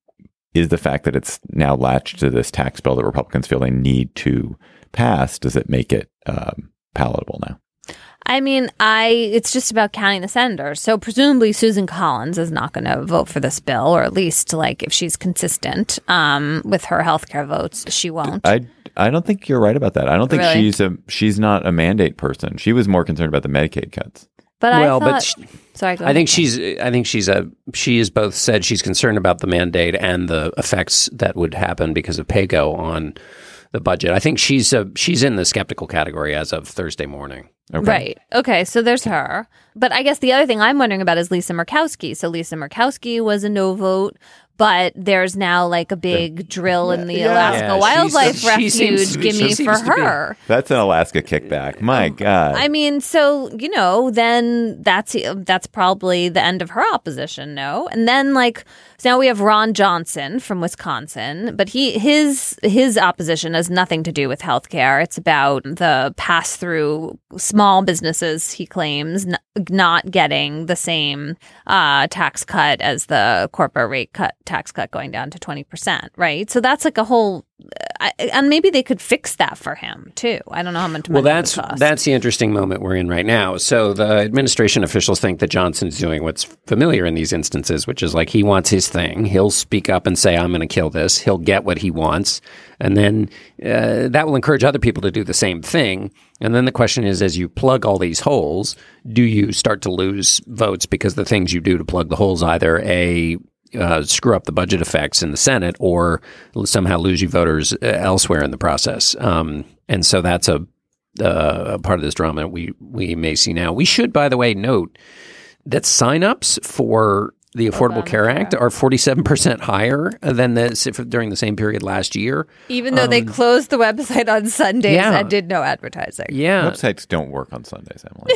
Is the fact that it's now latched to this tax bill that Republicans feel they need to pass, does it make it um, palatable now? I mean, I it's just about counting the senators. So presumably Susan Collins is not going to vote for this bill, or at least like if she's consistent um, with her healthcare votes, she won't. I I don't think you're right about that. I don't think Really? she's a she's not a mandate person. She was more concerned about the Medicaid cuts. But well, I but thought, sh- sorry, go I think ahead. she's. I think she's a. She has both said she's concerned about the mandate and the effects that would happen because of PAYGO on the budget. I think she's a. She's in the skeptical category as of Thursday morning. Okay. Right. Okay. So there's her. But I guess the other thing I'm wondering about is Lisa Murkowski. So Lisa Murkowski was a no vote, but there's now like a big drill in the Yeah. Alaska Yeah, Wildlife she's- she Refuge. seems- Gimme she for seems to be. her. That's an Alaska kickback. My God. I mean, so you know, then that's that's probably the end of her opposition, no? And then like so now we have Ron Johnson from Wisconsin, but he his his opposition has nothing to do with healthcare. It's about the pass through small businesses. He claims n- not getting the same uh, tax cut as the corporate rate cut tax cut going down to twenty percent, right? So that's like a whole. I, and maybe they could fix that for him too. I don't know how much money Well, it would that's cost. that's the interesting moment we're in right now. So the administration officials think that Johnson's doing what's familiar in these instances, which is like he wants his thing. He'll speak up and say, "I'm going to kill this." He'll get what he wants, and then uh, that will encourage other people to do the same thing. And then the question is, as you plug all these holes, do you start to lose votes because the things you do to plug the holes either a Uh, screw up the budget effects in the Senate or somehow lose you voters uh, elsewhere in the process. Um, and so that's a, uh, a part of this drama we, we may see now. We should, by the way, note that signups for the Affordable Care Act are forty-seven percent higher than this if, during the same period last year. Even though they closed the website on Sundays yeah. and did no advertising. Yeah. Websites don't work on Sundays, Emily.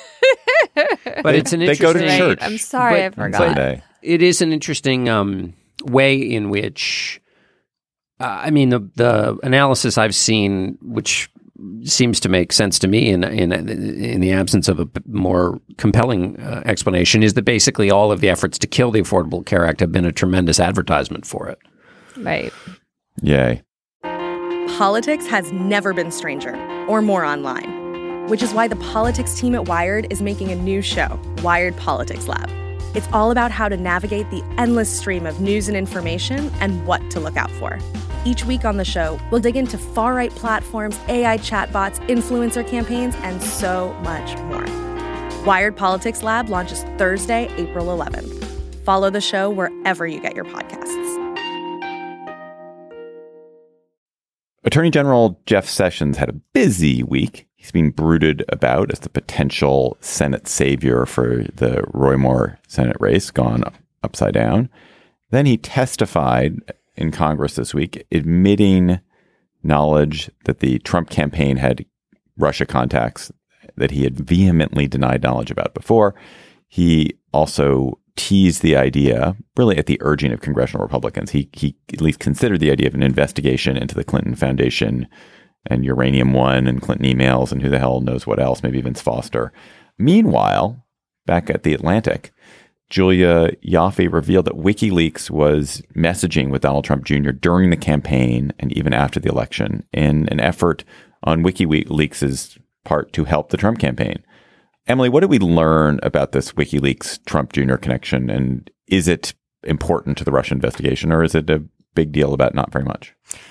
But it's an They go to interesting... church. I'm sorry, I But- on forgot. Sunday. It is an interesting um, way in which Uh, I mean, the the analysis I've seen, which seems to make sense to me in in, in the absence of a more compelling uh, explanation, is that basically all of the efforts to kill the Affordable Care Act have been a tremendous advertisement for it. Right. Yay. Politics has never been stranger or more online, which is why the politics team at Wired is making a new show, Wired Politics Lab. It's all about how to navigate the endless stream of news and information and what to look out for. Each week on the show, we'll dig into far-right platforms, A I chatbots, influencer campaigns, and so much more. Wired Politics Lab launches Thursday, April eleventh. Follow the show wherever you get your podcasts. Attorney General Jeff Sessions had a busy week. He's being brooded about as the potential Senate savior for the Roy Moore Senate race gone upside down. Then he testified in Congress this week, admitting knowledge that the Trump campaign had Russia contacts that he had vehemently denied knowledge about before. He also teased the idea, really at the urging of congressional Republicans. He, he at least considered the idea of an investigation into the Clinton Foundation and Uranium One and Clinton emails and who the hell knows what else, maybe Vince Foster. Meanwhile, back at The Atlantic, Julia Ioffe revealed that WikiLeaks was messaging with Donald Trump Junior during the campaign and even after the election in an effort on WikiLeaks' part to help the Trump campaign. Emily, what did we learn about this WikiLeaks Trump Junior connection? And is it important to the Russia investigation, or is it a big deal about not very much?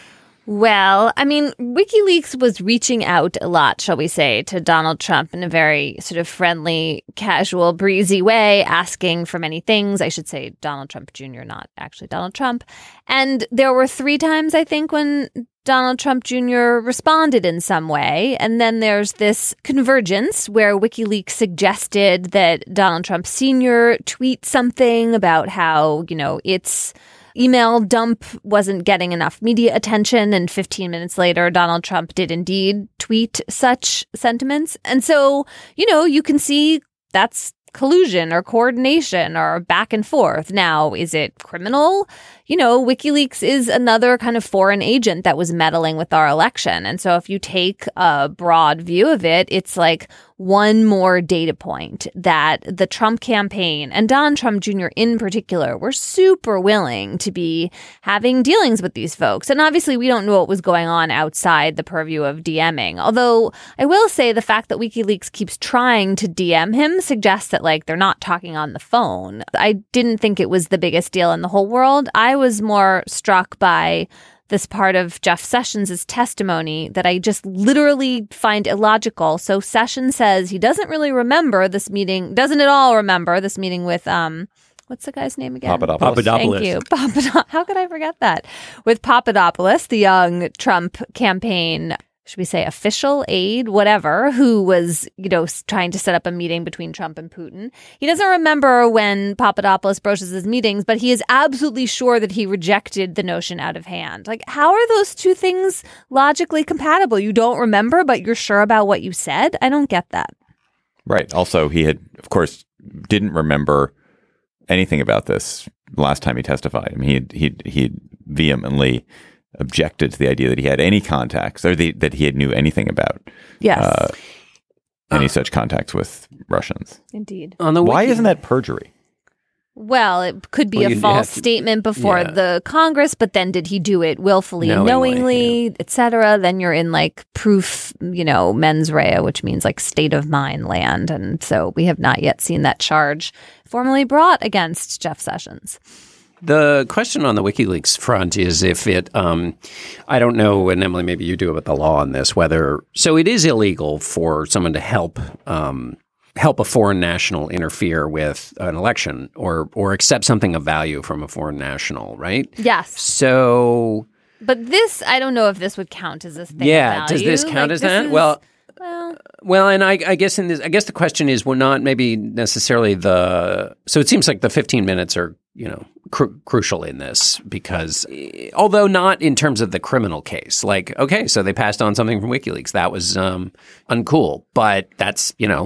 Well, I mean, WikiLeaks was reaching out a lot, shall we say, to Donald Trump in a very sort of friendly, casual, breezy way, asking for many things. I should say Donald Trump Junior, not actually Donald Trump. And there were three times, I think, when Donald Trump Junior responded in some way. And then there's this convergence where WikiLeaks suggested that Donald Trump Senior tweet something about how, you know, it's email dump wasn't getting enough media attention. And fifteen minutes later, Donald Trump did indeed tweet such sentiments. And so, you know, you can see that's collusion or coordination or back and forth. Now, is it criminal? You know, WikiLeaks is another kind of foreign agent that was meddling with our election. And so if you take a broad view of it, it's like one more data point that the Trump campaign and Donald Trump Junior in particular were super willing to be having dealings with these folks. And obviously, we don't know what was going on outside the purview of DMing. Although I will say the fact that WikiLeaks keeps trying to D M him suggests that, like, they're not talking on the phone. I didn't think it was the biggest deal in the whole world. I was more struck by this part of Jeff Sessions' testimony that I just literally find illogical. So Sessions says he doesn't really remember this meeting, doesn't at all remember this meeting with, um, what's the guy's name again? Papadopoulos. Papadopoulos. Thank you. Papadopoulos. How could I forget that? With Papadopoulos, the young Trump campaign, should we say official aide, whatever, who was, you know, trying to set up a meeting between Trump and Putin. He doesn't remember when Papadopoulos broaches his meetings, but he is absolutely sure that he rejected the notion out of hand. Like, how are those two things logically compatible? You don't remember, but you're sure about what you said? I don't get that. Right. Also, he had, of course, didn't remember anything about this last time he testified. I mean, he he he vehemently objected to the idea that he had any contacts or the, that he had knew anything about Yes. uh, any Uh, such contacts with Russians. Indeed. On the Why wiki- isn't that perjury? Well, it could be Well, a you'd false have to- statement before yeah. the Congress, but then did he do it willfully and Knowingly, knowingly, et cetera? Then you're in like proof, you know, mens rea, which means like state of mind land. And so we have not yet seen that charge formally brought against Jeff Sessions. The question on the WikiLeaks front is if it, um, I don't know, and Emily, maybe you do about the law on this, whether, so it is illegal for someone to help um, help a foreign national interfere with an election or or accept something of value from a foreign national, right? Yes. So, But this, I don't know if this would count as a thing. yeah, of does value. this count Like, as this that? is- well, well, Well, and I, I guess in this, I guess the question is, well, not maybe necessarily the. So it seems like the fifteen minutes are, you know, cru- crucial in this because, eh, although not in terms of the criminal case, like, okay, so they passed on something from WikiLeaks that was um, uncool, but that's, you know,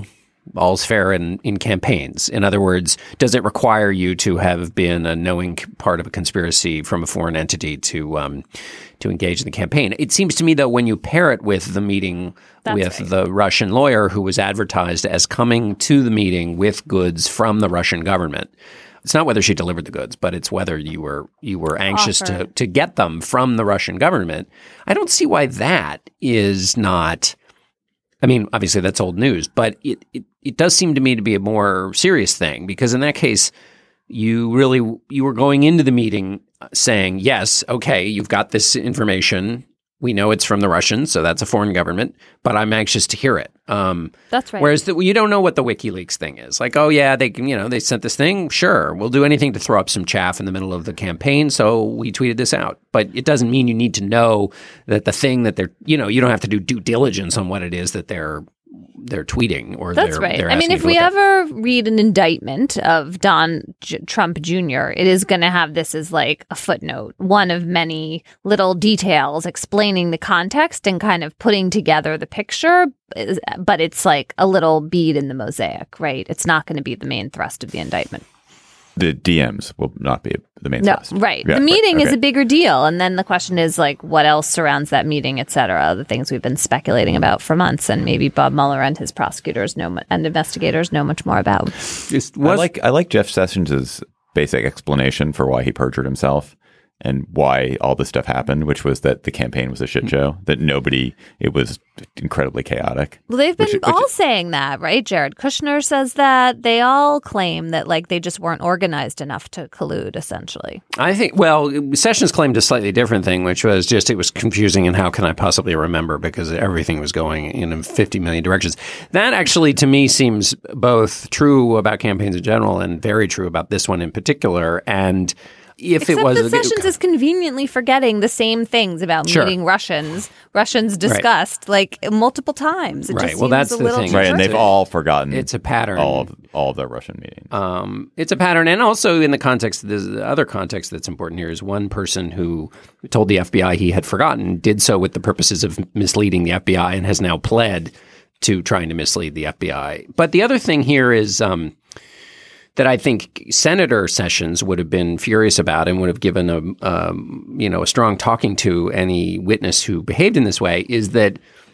all's fair in, in campaigns? In other words, does it require you to have been a knowing part of a conspiracy from a foreign entity to um, to engage in the campaign? It seems to me, though, when you pair it with the meeting That's with right. the Russian lawyer who was advertised as coming to the meeting with goods from the Russian government, it's not whether she delivered the goods, but it's whether you were you were anxious to, to get them from the Russian government. I don't see why that is not – I mean, obviously that's old news, but it, it, it does seem to me to be a more serious thing because in that case, you really – you were going into the meeting saying, yes, okay, you've got this information. We know it's from the Russians, so that's a foreign government, but I'm anxious to hear it. Um, that's right. Whereas the, you don't know what the WikiLeaks thing is. Like, oh, yeah, they you know, they sent this thing. Sure, we'll do anything to throw up some chaff in the middle of the campaign, so we tweeted this out. But it doesn't mean you need to know that the thing that they're – you know, you don't have to do due diligence on what it is that they're – they're tweeting or That's they're, right. they're I mean, if we ever read an indictment of Don J- Trump Junior, it is going to have this as like a footnote, one of many little details explaining the context and kind of putting together the picture. But it's like a little bead in the mosaic, right? It's not going to be the main thrust of the indictment. The D Ms will not be the main no, thrust. Right. Yeah, the meeting right. is okay. a bigger deal. And then the question is, like, what else surrounds that meeting, et cetera, the things we've been speculating about for months. And maybe Bob Mueller and his prosecutors know and investigators know much more about. Was, I like I like Jeff Sessions' basic explanation for why he perjured himself and why all this stuff happened, which was that the campaign was a shit show, that nobody, it was incredibly chaotic. Well, they've been which, all which, saying that, right? Jared Kushner says that. They all claim that, like, they just weren't organized enough to collude, essentially. I think, well, Sessions claimed a slightly different thing, which was just it was confusing and how can I possibly remember because everything was going in fifty million directions. That actually, to me, seems both true about campaigns in general and very true about this one in particular. And If Except it was that Sessions is conveniently forgetting the same things about sure. meeting Russians. Russians discussed right. like multiple times. It right. just well, that's a the thing. Right, and they've all forgotten. It's a pattern. All of, all of their Russian meetings. Um, it's a pattern, and also in the context, the other context that's important here is one person who told the F B I he had forgotten did so with the purposes of misleading the F B I and has now pled to trying to mislead the F B I. But the other thing here is. Um, that I think Senator Sessions would have been furious about and would have given a um, you know a strong talking to any witness who behaved in this way is that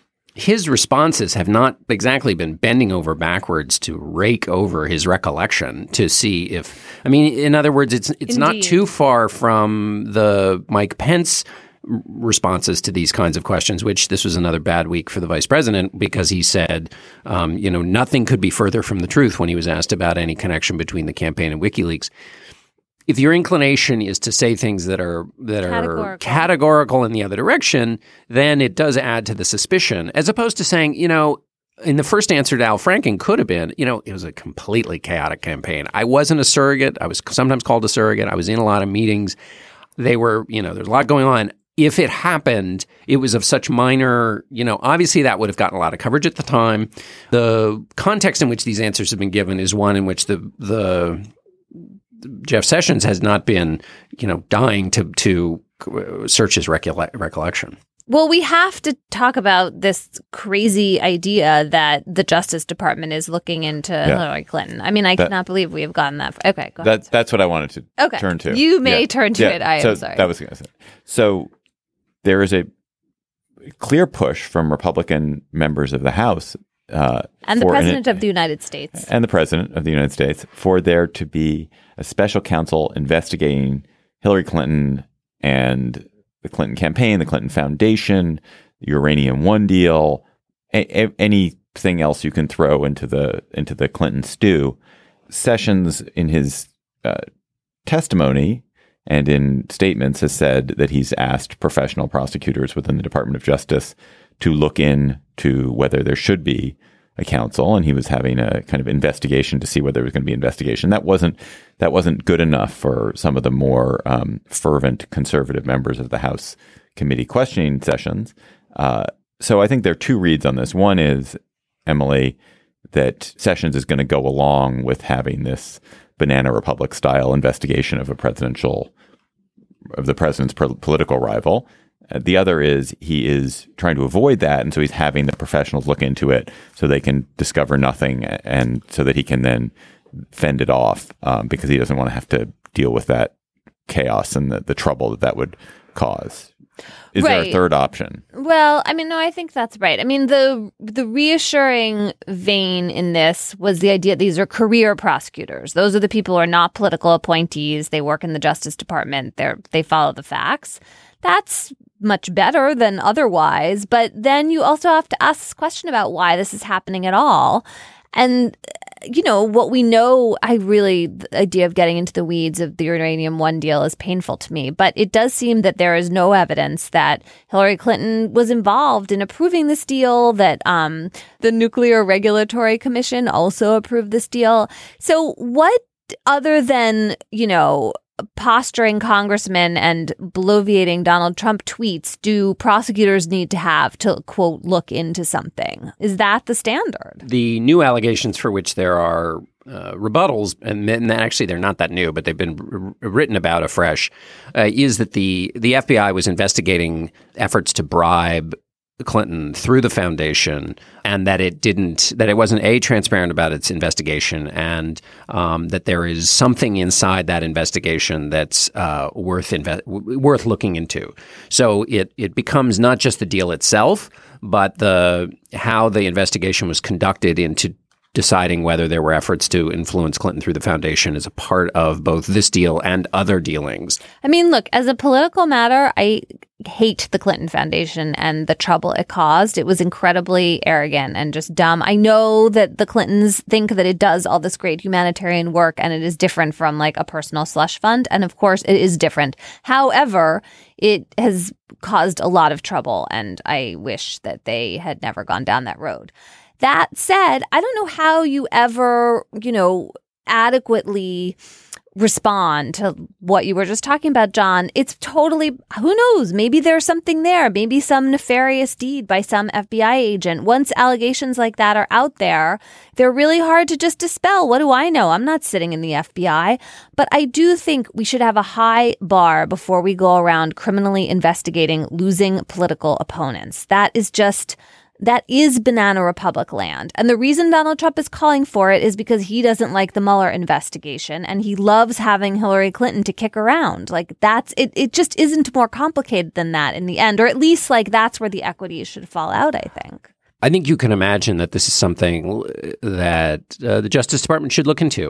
his responses have not exactly been bending over backwards to rake over his recollection to see if I mean in other words it's it's Indeed. Not too far from the Mike Pence responses to these kinds of questions, which this was another bad week for the vice president because he said, um, you know, nothing could be further from the truth when he was asked about any connection between the campaign and WikiLeaks. If your inclination is to say things that are that categorical. are categorical in the other direction, then it does add to the suspicion, as opposed to saying, you know, in the first answer to Al Franken could have been, you know, it was a completely chaotic campaign. I wasn't a surrogate. I was sometimes called a surrogate. I was in a lot of meetings. They were, you know, there's a lot going on. If it happened, it was of such minor, you know, obviously that would have gotten a lot of coverage at the time. The context in which these answers have been given is one in which the the Jeff Sessions has not been, you know, dying to to search his recolle- recollection. Well, we have to talk about this crazy idea that the Justice Department is looking into yeah. Hillary Clinton. I mean, I that, cannot believe we have gotten that far. Okay, go that, ahead. That's what I wanted to okay. turn to. You may yeah. turn to yeah. it. I so am sorry. That was going to say. So there is a clear push from Republican members of the House. Uh, and the President an, of the United States. And the President of the United States for there to be a special counsel investigating Hillary Clinton and the Clinton campaign, the Clinton Foundation, the Uranium One deal, a- a- anything else you can throw into the into the Clinton stew. Sessions, in his uh, testimony and in statements, has said that he's asked professional prosecutors within the Department of Justice to look into whether there should be a counsel, and he was having a kind of investigation to see whether there was going to be investigation. That wasn't that wasn't good enough for some of the more um, fervent conservative members of the House committee questioning Sessions. Uh, so I think there are two reads on this. One is, Emily, that Sessions is going to go along with having this Banana Republic style investigation of a presidential of the president's pro- political rival. Uh, the other is he is trying to avoid that. And so he's having the professionals look into it so they can discover nothing and so that he can then fend it off um, because he doesn't want to have to deal with that chaos and the, the trouble that that would cause. Is right. there a third option? Well, I mean, no, I think that's right. I mean, the the reassuring vein in this was the idea that these are career prosecutors. Those are the people who are not political appointees. They work in the Justice Department. They they follow the facts. That's much better than otherwise. But then you also have to ask this question about why this is happening at all. And, you know, what we know, I really, the idea of getting into the weeds of the Uranium One deal is painful to me. But it does seem that there is no evidence that Hillary Clinton was involved in approving this deal, that um, the Nuclear Regulatory Commission also approved this deal. So what other than, you know, posturing congressmen and bloviating Donald Trump tweets do prosecutors need to have to, quote, look into something? Is that the standard? The new allegations for which there are uh, rebuttals, and, and actually they're not that new, but they've been r- written about afresh, uh, is that the, the F B I was investigating efforts to bribe Clinton through the foundation, and that it didn't, that it wasn't a transparent about its investigation, and um, that there is something inside that investigation that's uh, worth inve- worth looking into. So it it becomes not just the deal itself, but the how the investigation was conducted into deciding whether there were efforts to influence Clinton through the foundation is a part of both this deal and other dealings. I mean, look, as a political matter, I hate the Clinton Foundation and the trouble it caused. It was incredibly arrogant and just dumb. I know that the Clintons think that it does all this great humanitarian work and it is different from like a personal slush fund. And of course, it is different. However, it has caused a lot of trouble, and I wish that they had never gone down that road. That said, I don't know how you ever, you know, adequately respond to what you were just talking about, John. It's totally, who knows, maybe there's something there, maybe some nefarious deed by some F B I agent. Once allegations like that are out there, they're really hard to just dispel. What do I know? I'm not sitting in the F B I. But I do think we should have a high bar before we go around criminally investigating losing political opponents. That is just... That is banana republic land. And the reason Donald Trump is calling for it is because he doesn't like the Mueller investigation and he loves having Hillary Clinton to kick around. Like that's it, it just isn't more complicated than that in the end, or at least like that's where the equities should fall out, I think. I think you can imagine that this is something that uh, the Justice Department should look into.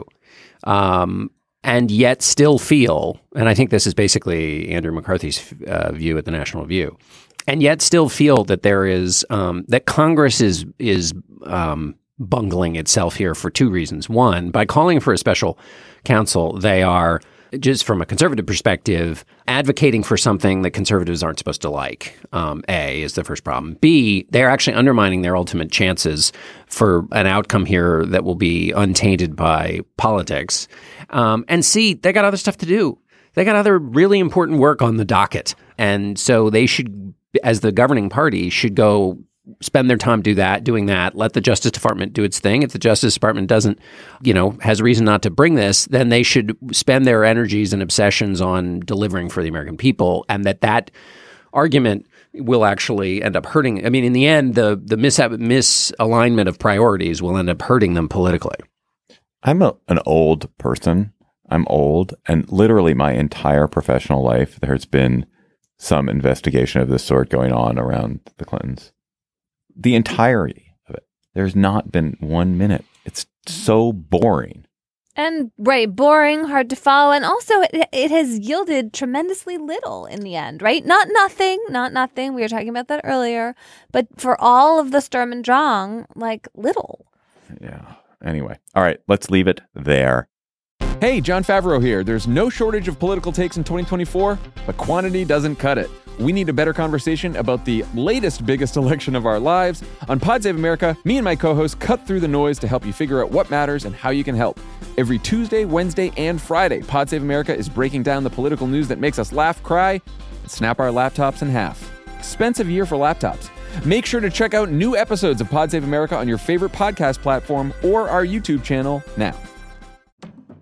Um, and yet still feel, and I think this is basically Andrew McCarthy's uh, view at the National Review, and yet still feel that there is um, that Congress is is um, bungling itself here for two reasons. One, by calling for a special counsel, they are, just from a conservative perspective, advocating for something that conservatives aren't supposed to like. Um, A is the first problem. B, they're actually undermining their ultimate chances for an outcome here that will be untainted by politics. Um, and C, they got other stuff to do. They got other really important work on the docket. And so they should, as the governing party, should go spend their time do that, doing that, let the Justice Department do its thing. If the Justice Department doesn't, you know, has a reason not to bring this, then they should spend their energies and obsessions on delivering for the American people, and that that argument will actually end up hurting. I mean, in the end, the the mis- misalignment of priorities will end up hurting them politically. I'm a, an old person. I'm old, and literally my entire professional life, there's been some investigation of this sort going on around the Clintons. The entirety of it. There's not been one minute. It's so boring. And right, boring, hard to follow. And also it, it has yielded tremendously little in the end, right? Not nothing, not nothing. We were talking about that earlier. But for all of the Sturm und Drang, like little. Yeah. Anyway. All right. Let's leave it there. Hey, Jon Favreau here. There's no shortage of political takes in twenty twenty-four, but quantity doesn't cut it. We need a better conversation about the latest, biggest election of our lives. On Pod Save America, me and my co-hosts cut through the noise to help you figure out what matters and how you can help. Every Tuesday, Wednesday, and Friday, Pod Save America is breaking down the political news that makes us laugh, cry, and snap our laptops in half. Expensive year for laptops. Make sure to check out new episodes of Pod Save America on your favorite podcast platform or our YouTube channel now.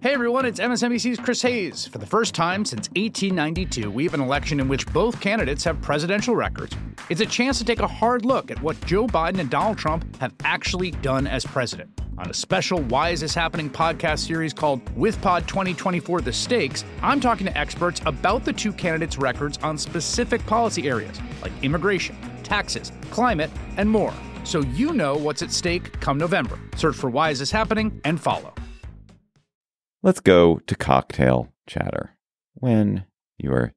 Hey everyone, it's M S N B C's Chris Hayes. For the first time since eighteen ninety-two, we have an election in which both candidates have presidential records. It's a chance to take a hard look at what Joe Biden and Donald Trump have actually done as president. On a special Why Is This Happening podcast series called WithPod twenty twenty-four The Stakes, I'm talking to experts about the two candidates' records on specific policy areas like immigration, taxes, climate, and more. So you know what's at stake come November. Search for Why Is This Happening and follow. Let's go to cocktail chatter. When you are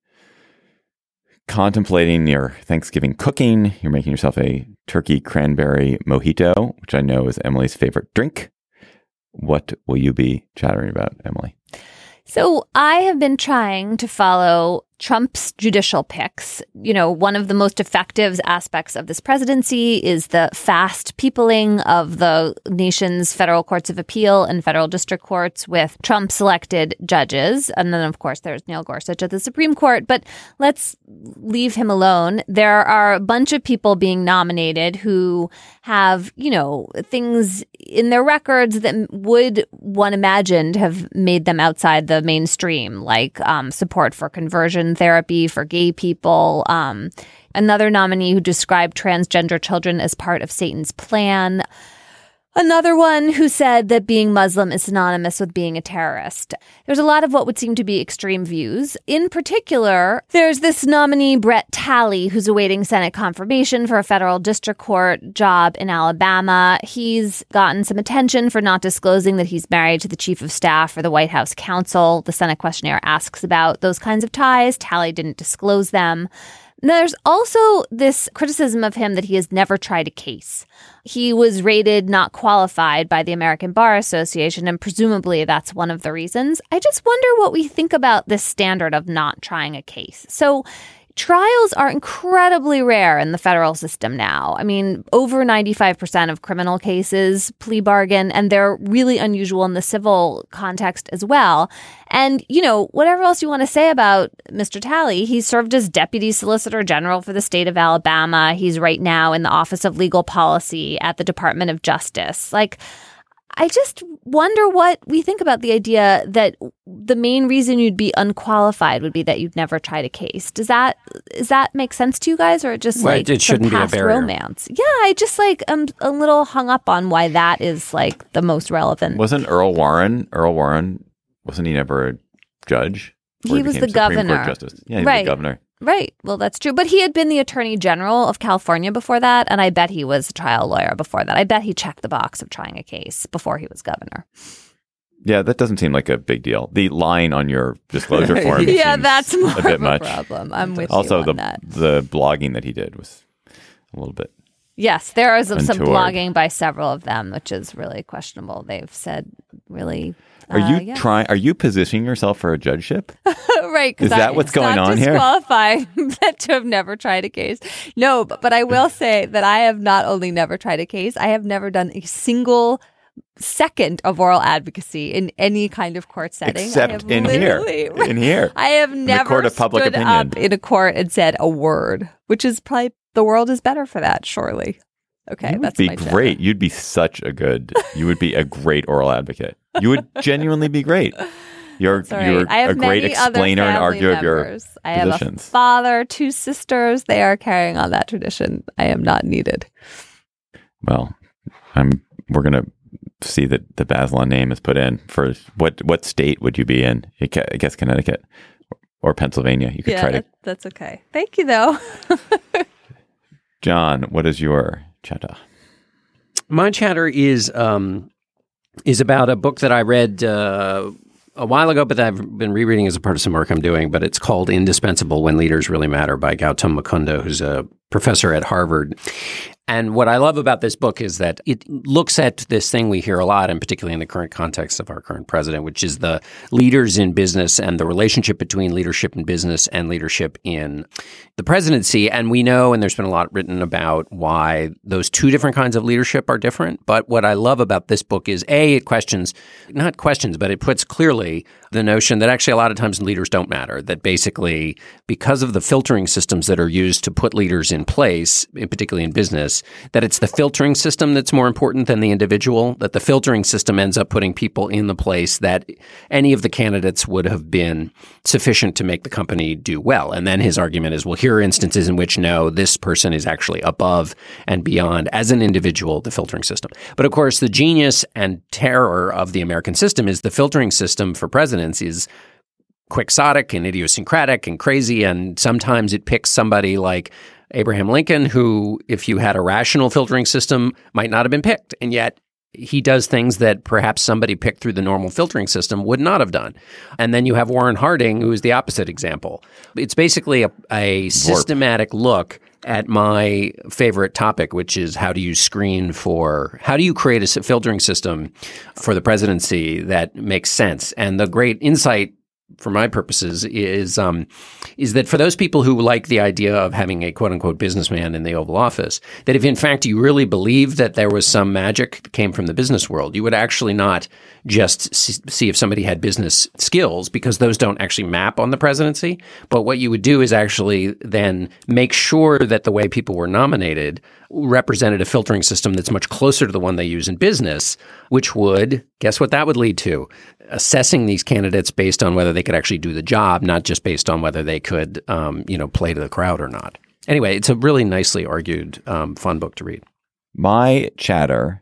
contemplating your Thanksgiving cooking, you're making yourself a turkey cranberry mojito, which I know is Emily's favorite drink. What will you be chattering about, Emily? So I have been trying to follow Trump's judicial picks. You know, one of the most effective aspects of this presidency is the fast peopling of the nation's federal courts of appeal and federal district courts with Trump-selected judges. And then, of course, there's Neil Gorsuch at the Supreme Court. But let's leave him alone. There are a bunch of people being nominated who have, you know, things in their records that would, one imagined, have made them outside the mainstream, like um, support for conversion therapy for gay people. Um, another nominee who described transgender children as part of Satan's plan. Another one who said that being Muslim is synonymous with being a terrorist. There's a lot of what would seem to be extreme views. In particular, there's this nominee, Brett Talley, who's awaiting Senate confirmation for a federal district court job in Alabama. He's gotten some attention for not disclosing that he's married to the chief of staff for the White House counsel. The Senate questionnaire asks about those kinds of ties. Talley didn't disclose them. There's also this criticism of him that he has never tried a case. He was rated not qualified by the American Bar Association, and presumably that's one of the reasons. I just wonder what we think about this standard of not trying a case. So trials are incredibly rare in the federal system now. I mean, over ninety-five percent of criminal cases plea bargain, and they're really unusual in the civil context as well. And, you know, whatever else you want to say about Mister Talley, he served as Deputy Solicitor General for the state of Alabama. He's right now in the Office of Legal Policy at the Department of Justice. Like, I just wonder what we think about the idea that the main reason you'd be unqualified would be that you'd never tried a case. Does that does that make sense to you guys, or just well, like it shouldn't past be a barrier. Romance? Yeah, I just like I'm a little hung up on why that is like the most relevant. Wasn't Earl Warren? Earl Warren wasn't he never a judge? He, he was the Supreme governor. Court Justice. Yeah, he right. was the governor. Right. Well, that's true. But he had been the Attorney General of California before that, and I bet he was a trial lawyer before that. I bet he checked the box of trying a case before he was governor. Yeah, that doesn't seem like a big deal. The line on your disclosure form yeah, seems that's more a bit of a much. problem. I'm with also, you on the, that. the blogging that he did was a little bit Yes, there is some, some untoward. blogging by several of them, which is really questionable. They've said really... Are uh, you yeah. trying? Are you positioning yourself for a judgeship? Right. Is that I, what's it's going not on here? Disqualifying to have never tried a case. No, but, but I will say that I have not only never tried a case, I have never done a single second of oral advocacy in any kind of court setting. Except in here. In here. I have In never the court of public stood opinion. up in a court and said a word, which is probably the world is better for that, surely. Okay, you would that's be my great. channel. You'd be such a good. You would be a great oral advocate. You would genuinely be great. You're That's all right. you're I have a great many other explainer and family arguer of your members. I have positions. a father, two sisters. They are carrying on that tradition. I am not needed. Well, I'm. We're gonna see that the Bazelon name is put in for what? What state would you be in? I guess Connecticut or Pennsylvania. You could yeah, try to. that, that's okay. Thank you, though. John, what is your chatter? My chatter is um, is about a book that I read uh, a while ago, but that I've been rereading as a part of some work I'm doing. But it's called "Indispensable: When Leaders Really Matter" by Gautam Mukunda, who's a professor at Harvard. And what I love about this book is that it looks at this thing we hear a lot, and particularly in the current context of our current president, which is the leaders in business and the relationship between leadership in business and leadership in the presidency. And we know, and there's been a lot written about why those two different kinds of leadership are different. But what I love about this book is, A, it questions, not questions, but it puts clearly the notion that actually a lot of times leaders don't matter, that basically because of the filtering systems that are used to put leaders in place, particularly in business, this, that it's the filtering system that's more important than the individual, that the filtering system ends up putting people in the place that any of the candidates would have been sufficient to make the company do well. And then his argument is, well, here are instances in which, no, this person is actually above and beyond, as an individual, the filtering system. But of course, the genius and terror of the American system is the filtering system for presidents is quixotic and idiosyncratic and crazy, and sometimes it picks somebody like Abraham Lincoln, who, if you had a rational filtering system, might not have been picked. And yet he does things that perhaps somebody picked through the normal filtering system would not have done. And then you have Warren Harding, who is the opposite example. It's basically a, a systematic look at my favorite topic, which is how do you screen for, how do you create a filtering system for the presidency that makes sense? And the great insight for my purposes is um, is that for those people who like the idea of having a quote-unquote businessman in the Oval Office, that if in fact you really believe that there was some magic that came from the business world, you would actually not just see if somebody had business skills, because those don't actually map on the presidency. But what you would do is actually then make sure that the way people were nominated represented a filtering system that's much closer to the one they use in business, which would, guess what that would lead to? Assessing these candidates based on whether they could actually do the job, not just based on whether they could, um, you know, play to the crowd or not. Anyway, it's a really nicely argued, um, fun book to read. My chatter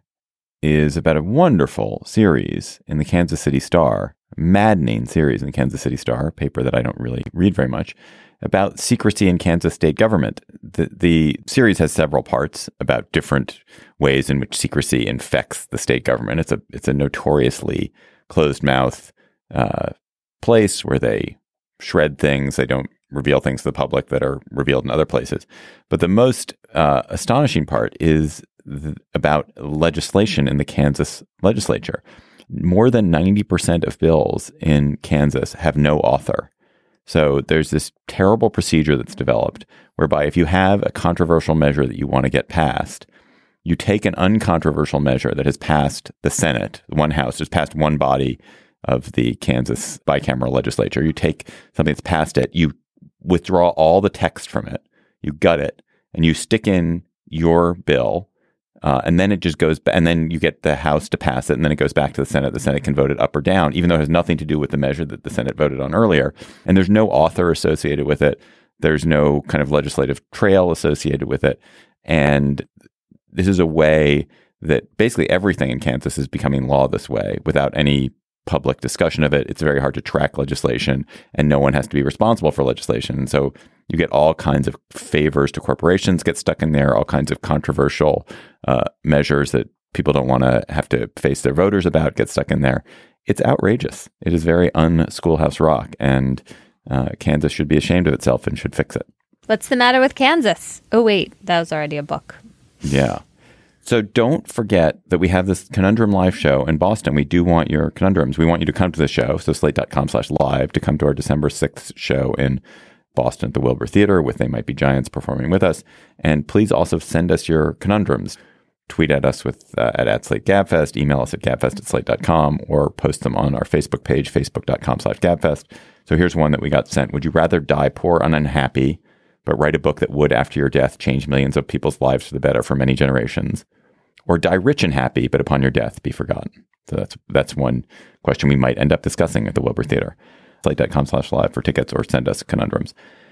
is about a wonderful series in the Kansas City Star, maddening series in the Kansas City Star, a paper that I don't really read very much, about secrecy in Kansas state government. The, the series has several parts about different ways in which secrecy infects the state government. It's a it's a notoriously closed mouth uh, place where they shred things. They don't reveal things to the public that are revealed in other places. But the most uh, astonishing part is th- about legislation in the Kansas legislature. More than ninety percent of bills in Kansas have no author. So there's this terrible procedure that's developed whereby if you have a controversial measure that you want to get passed, you take an uncontroversial measure that has passed the Senate, one house, has passed one body of the Kansas bicameral legislature. You take something that's passed it, you withdraw all the text from it, you gut it, and you stick in your bill, uh, and then it just goes, ba- and then you get the House to pass it, and then it goes back to the Senate. The Senate can vote it up or down, even though it has nothing to do with the measure that the Senate voted on earlier. And there's no author associated with it. There's no kind of legislative trail associated with it. And this is a way that basically everything in Kansas is becoming law this way without any public discussion of it. It's very hard to track legislation, and no one has to be responsible for legislation. And so you get all kinds of favors to corporations get stuck in there, all kinds of controversial uh, measures that people don't want to have to face their voters about get stuck in there. It's outrageous. It is very un-Schoolhouse Rock, and uh, Kansas should be ashamed of itself and should fix it. What's the matter with Kansas? Oh, wait, that was already a book. Yeah. So don't forget that we have this Conundrum Live show in Boston. We do want your conundrums. We want you to come to the show. So slate.com slash live to come to our December sixth show in Boston at the Wilbur Theater with They Might Be Giants performing with us. And please also send us your conundrums. Tweet at us with uh, at, at Slate Gabfest, email us at gabfest at slate dot com, or post them on our Facebook page, facebook.com slash gabfest. So here's one that we got sent. Would you rather die poor and unhappy, but write a book that would, after your death, change millions of people's lives for the better for many generations? Or die rich and happy, but upon your death, be forgotten? So that's that's one question we might end up discussing at the Wilbur Theater. Slate.com slash live for tickets, or send us conundrums.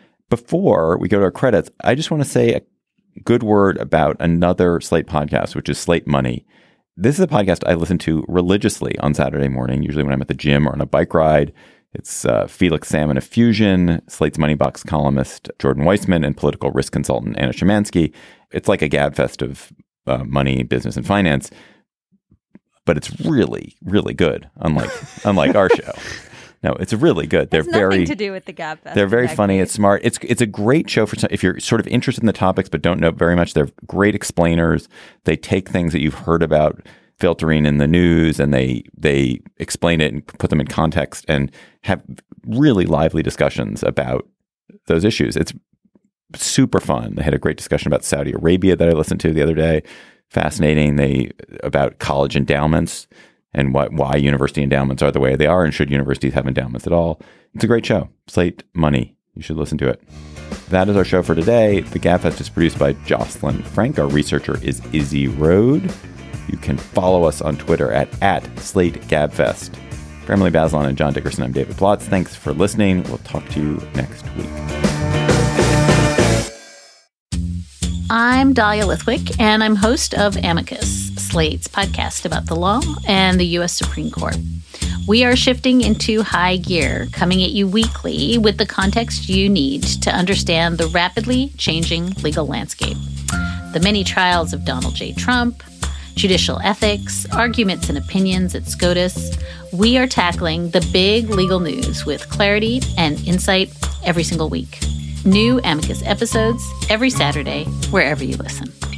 Before we go to our credits, I just want to say a good word about another Slate podcast, which is Slate Money. This is a podcast I listen to religiously on Saturday morning, usually when I'm at the gym or on a bike ride. It's uh, Felix Salmon of Fusion, Slate's Money Box columnist Jordan Weissman, and political risk consultant Anna Szymanski. It's like a gabfest of uh, money, business, and finance, but it's really, really good, unlike unlike our show. No, it's really good. They're It's very nothing to do with the Gabfest. They're very exactly. funny. It's smart. It's it's a great show for some, if you're sort of interested in the topics but don't know very much. They're great explainers. They take things that you've heard about filtering in the news, and they they explain it and put them in context and have really lively discussions about those issues. It's super fun. They had a great discussion about Saudi Arabia that I listened to the other day. Fascinating. They about college endowments and what why university endowments are the way they are, and should universities have endowments at all. It's a great show. Slate Money You should listen to it. That is our show for today. The Gabfest is produced by Jocelyn Frank. Our researcher is Izzy Rode. You can follow us on Twitter at, at Slate Gabfest. For Emily Bazelon and John Dickerson, I'm David Plotz. Thanks for listening. We'll talk to you next week. I'm Dahlia Lithwick, and I'm host of Amicus, Slate's podcast about the law and the U S Supreme Court. We are shifting into high gear, coming at you weekly with the context you need to understand the rapidly changing legal landscape. The many trials of Donald J. Trump, judicial ethics, arguments and opinions at SCOTUS. We are tackling the big legal news with clarity and insight every single week. New Amicus episodes every Saturday, wherever you listen.